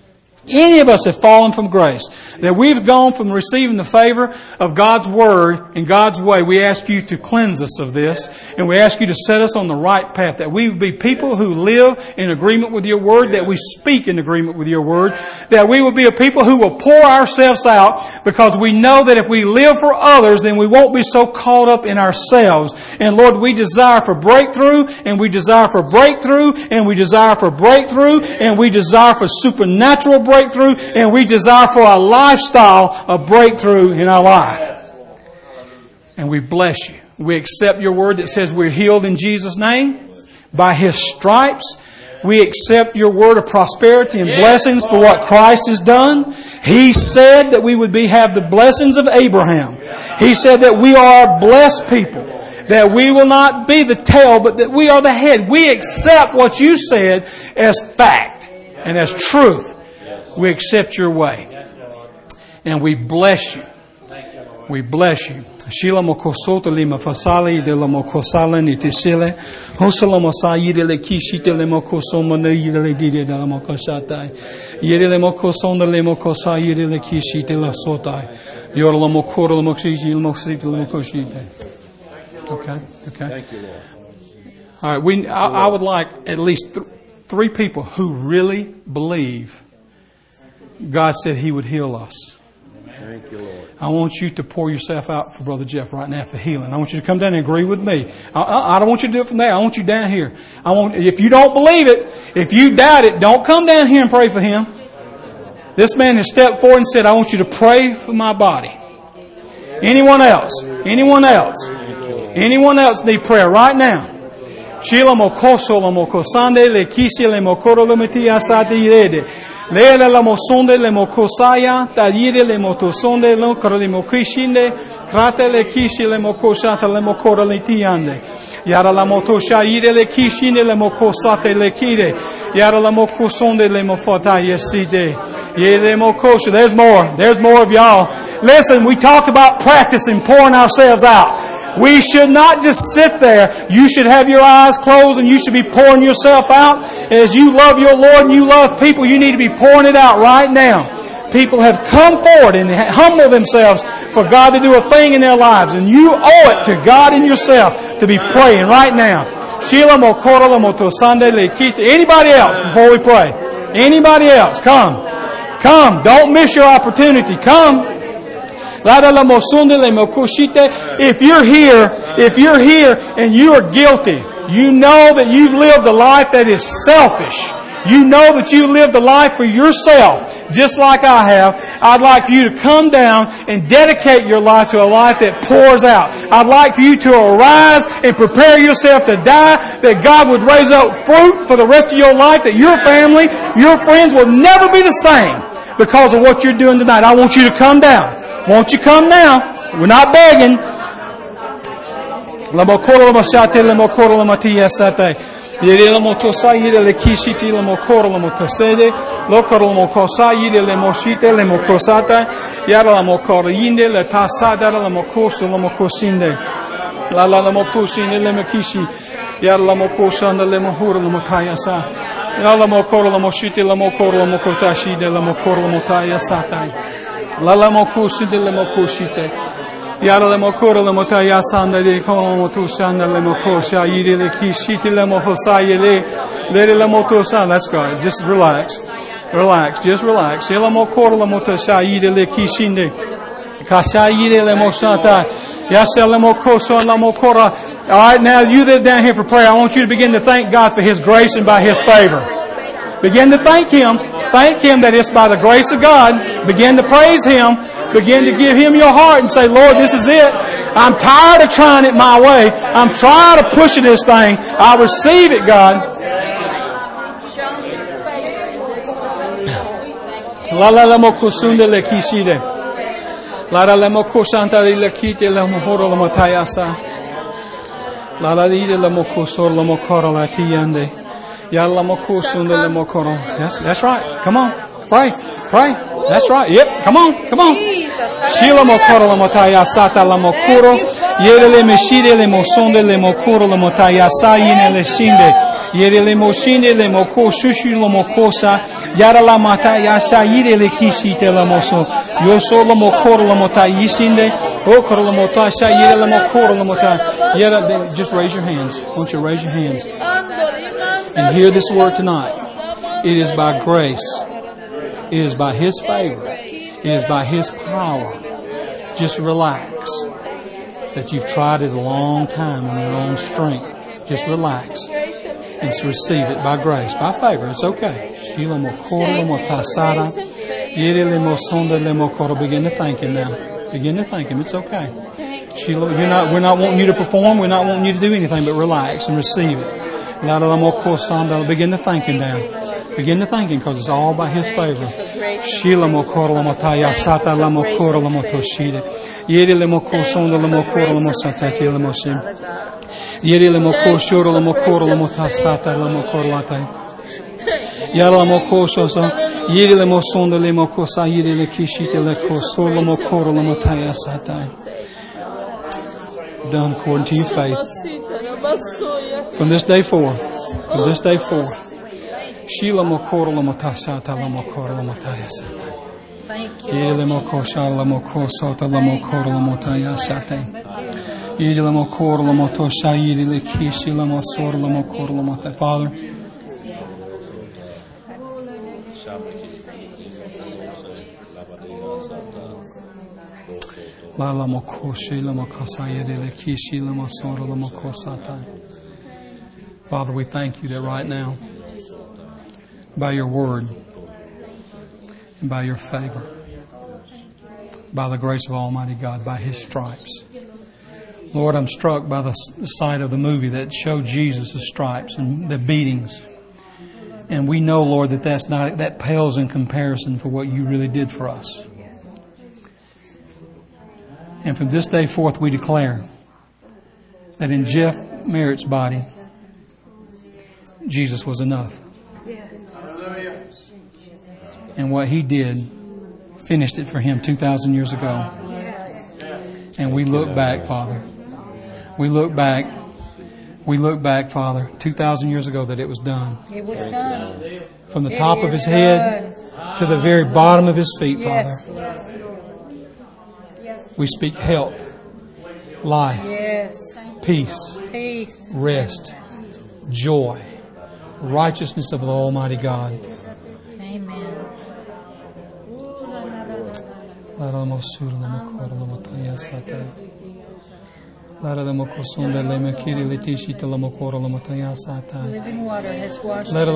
that we've gone from receiving the favor of God's Word and God's way, we ask you to cleanse us of this, and we ask you to set us on the right path, that we would be people who live in agreement with your Word, that we speak in agreement with your Word, that we will be a people who will pour ourselves out, because we know that if we live for others, then we won't be so caught up in ourselves. And Lord, we desire for breakthrough, and we desire for breakthrough, and we desire for breakthrough, and we desire for supernatural breakthrough, and we desire for a lifestyle of breakthrough in our life. And we bless you. We accept your word that says we're healed in Jesus' name. By His stripes, we accept your word of prosperity and blessings for what Christ has done. He said that we would have the blessings of Abraham. He said that we are blessed people. That we will not be the tail, but that we are the head. We accept what you said as fact and as truth. We accept your way. And we bless you. We bless you. Shila mokosota lima fasali de la mokosala nitisile. Hosala mosayi de le kishite le mokosoma ne yile de la mokoshatai. Yere le mokosonda le mokosayi de le kishite la sotai. Yorla mokoro le moksiji le moksite le mokoshite. Okay. Thank you, Lord. All right. I would like at least 3 people who really believe God said He would heal us. Thank you, Lord. I want you to pour yourself out for Brother Jeff right now for healing. I want you to come down and agree with me. I don't want you to do it from there. I want you down here. If you don't believe it, if you doubt it, don't come down here and pray for him. This man has stepped forward and said, I want you to pray for my body. Anyone else? Anyone else? Anyone else need prayer right now? Shila mokoso la mokosande le kisi le mokoro le metia sati irede. Lele la mosonde le mokosaya, tayire le motosonde le mokoro le mokrishinde, krate le kisi le mokosata le mokoro le tiande. Yara la motosha ire le kishinde le mokosate le kire. Yara la mokosonde le mofota yeside. Yere mokosha. There's more. There's more of y'all. Listen, we talked about practicing pouring ourselves out. We should not just sit there. You should have your eyes closed and you should be pouring yourself out. As you love your Lord and you love people, you need to be pouring it out right now. People have come forward and humbled themselves for God to do a thing in their lives. And you owe it to God and yourself to be praying right now. Anybody else before we pray? Anybody else? Come. Come. Don't miss your opportunity. Come. If you're here and you are guilty, you know that you've lived a life that is selfish. You know that you lived a life for yourself, just like I have. I'd like for you to come down and dedicate your life to a life that pours out. I'd like for you to arise and prepare yourself to die, that God would raise up fruit for the rest of your life, that your family, your friends will never be the same because of what you're doing tonight. I want you to come down. Won't you come now? We're not begging. Yere la motosa yere le kishiti la mokoro la motosede lokoro la mokosa yere le moshite le mokosata yara la mokoro yinde le tasada la mokoso la mokosinde la mokosinde le mekishi yara la mokosanda le mohura la motayasa la mokoro la moshite la mokoro la mokotashi de la mokoro la motayasata la mokosinde le mokoshite Yara le mokoro le motaya sanda de kono motushanda le mokosha yiri le kishiti le mofosaye le le motosa. Let's go. Just relax. Relax. Just relax. Yela mokoro le motosha yiri le kishinde. Kasha yiri le mosata. Yasha le mokoso la mokora. All right, now you that are down here for prayer, I want you to begin to thank God for His grace and by His favor. Begin to thank Him. Thank Him that it's by the grace of God. Begin to praise Him. Begin to give Him your heart and say, Lord, this is it. I'm tired of trying it my way. I'm tired of pushing this thing. I receive it, God. La la la mokusunde le kishide. La la la mokusanta le kite la mohoro la motayasa. La la ide la mokusor la mokoro la tiyande. Ya la mokusunde le mokoro. That's right. Come on. Pray. Pray. That's right. Yep. Come on. Come on. Shila mokoro la motaya sata la mokuro. Yere le meshide le mosonde le mokuro la motaya sayine le shinde. Yere le moshinde le moko shushu la mokosa. Yara la mataya sayire le kishite la moso. Yoso la mokoro la motaya shinde. Okoro la motaya sayire la mokoro la motaya. Yara, just raise your hands. Won't you raise your hands? And hear this word tonight. It is by grace. It is by His favor. It is by His power. Just relax. That you've tried it a long time in your own strength. Just relax. And receive it by grace, by favor. It's okay. Begin to thank Him now. Begin to thank Him. It's okay. We're not wanting you to perform. We're not wanting you to do anything but relax and receive it. Begin to thank Him now. Begin to thank Him because it's all by His favor. Shila mokoro la motaya sata la mokoro la motoshide. Yeri le mokosonda la mokoro la mosatati la moshim. Yeri le mokoshoro la mokoro la motasata la mokoro la tai. Yara la mokosho so. Yeri le mosonda le mokosa yeri le kishite le koso la mokoro la motaya satai. Done according to your faith. From this day forth. From this day forth. Shila mokoro la motasata la mokoro la motayasa. Yere le mokosha la mokosota la mokoro la motayasa. Yere le mokoro la motosha yere le kishi la mosor la mokoro la motay. Father, Father, we thank you that right now, by your word and by your favor, by the grace of Almighty God, by His stripes. Lord, I'm struck by the sight of the movie that showed Jesus' stripes and the beatings. And we know, Lord, that pales in comparison for what you really did for us. And from this day forth, we declare that in Jeff Merritt's body, Jesus was enough. And what He did finished it for Him 2,000 years ago. And we look back, Father. We look back, Father, 2,000 years ago that it was done. It was done. From the top of His head to the very bottom of His feet, Father. We speak health, life, peace, rest, joy, righteousness of the Almighty God. Amen. Living water has washed us.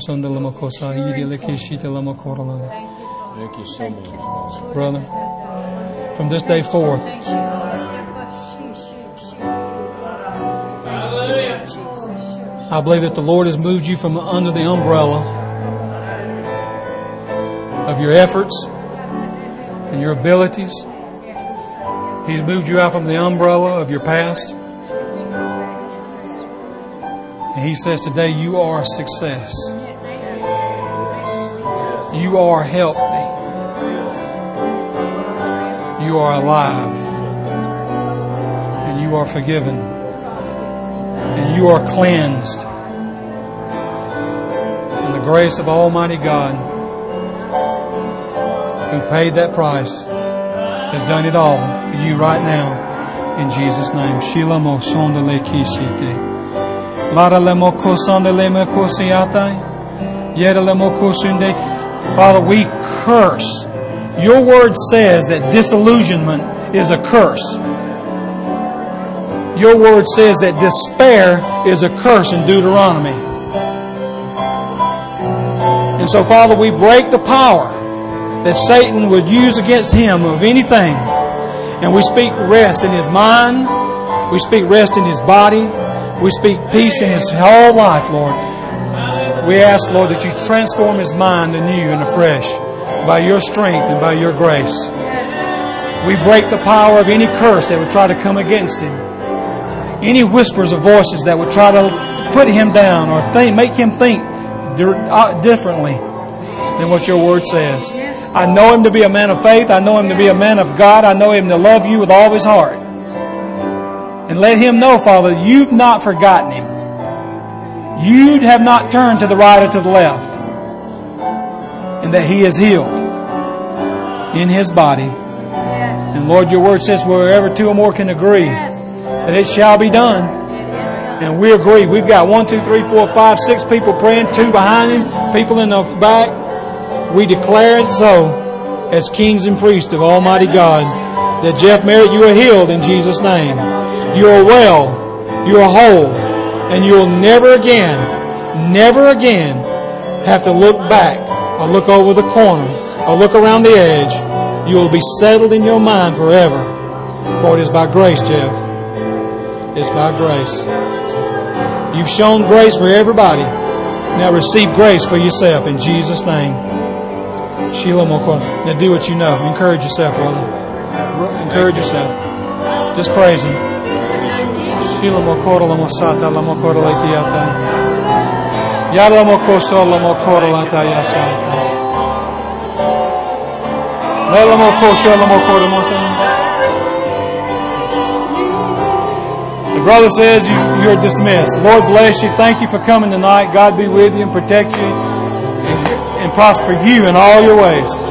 Thank you so much. Brother, from this day forth, I believe that the Lord has moved you from under the umbrella of your efforts and your abilities. He's moved you out from the umbrella of your past. And He says today you are a success. You are healthy. You are alive. And you are forgiven. And you are cleansed. And the grace of Almighty God, who paid that price, has done it all for you right now. In Jesus' name. Father, we curse. Your word says that disillusionment is a curse. Your word says that despair is a curse in Deuteronomy. And so, Father, we break the power that Satan would use against him of anything. And we speak rest in his mind. We speak rest in his body. We speak peace in his whole life, Lord. We ask, Lord, that you transform his mind anew and afresh by your strength and by your grace. We break the power of any curse that would try to come against him. Any whispers of voices that would try to put him down or make him think differently than what your word says. I know him to be a man of faith. I know him to be a man of God. I know him to love you with all his heart. And let him know, Father, you've not forgotten him. You have not turned to the right or to the left. And that he is healed in his body. And Lord, your word says wherever two or more can agree, that it shall be done. And we agree. We've got 1, 2, 3, 4, 5, 6 people praying, 2 behind him, people in the back. We declare it so as kings and priests of Almighty God that Jeff Merritt, you are healed in Jesus' name. You are well. You are whole. And you will never again have to look back or look over the corner or look around the edge. You will be settled in your mind forever. For it is by grace, Jeff. It's by grace. You've shown grace for everybody. Now receive grace for yourself in Jesus' name. Now do what you know. Encourage yourself, brother. Encourage yourself. Just praise him. The brother says you're dismissed. Lord bless you. Thank you for coming tonight. God be with you and protect you and prosper you in all your ways.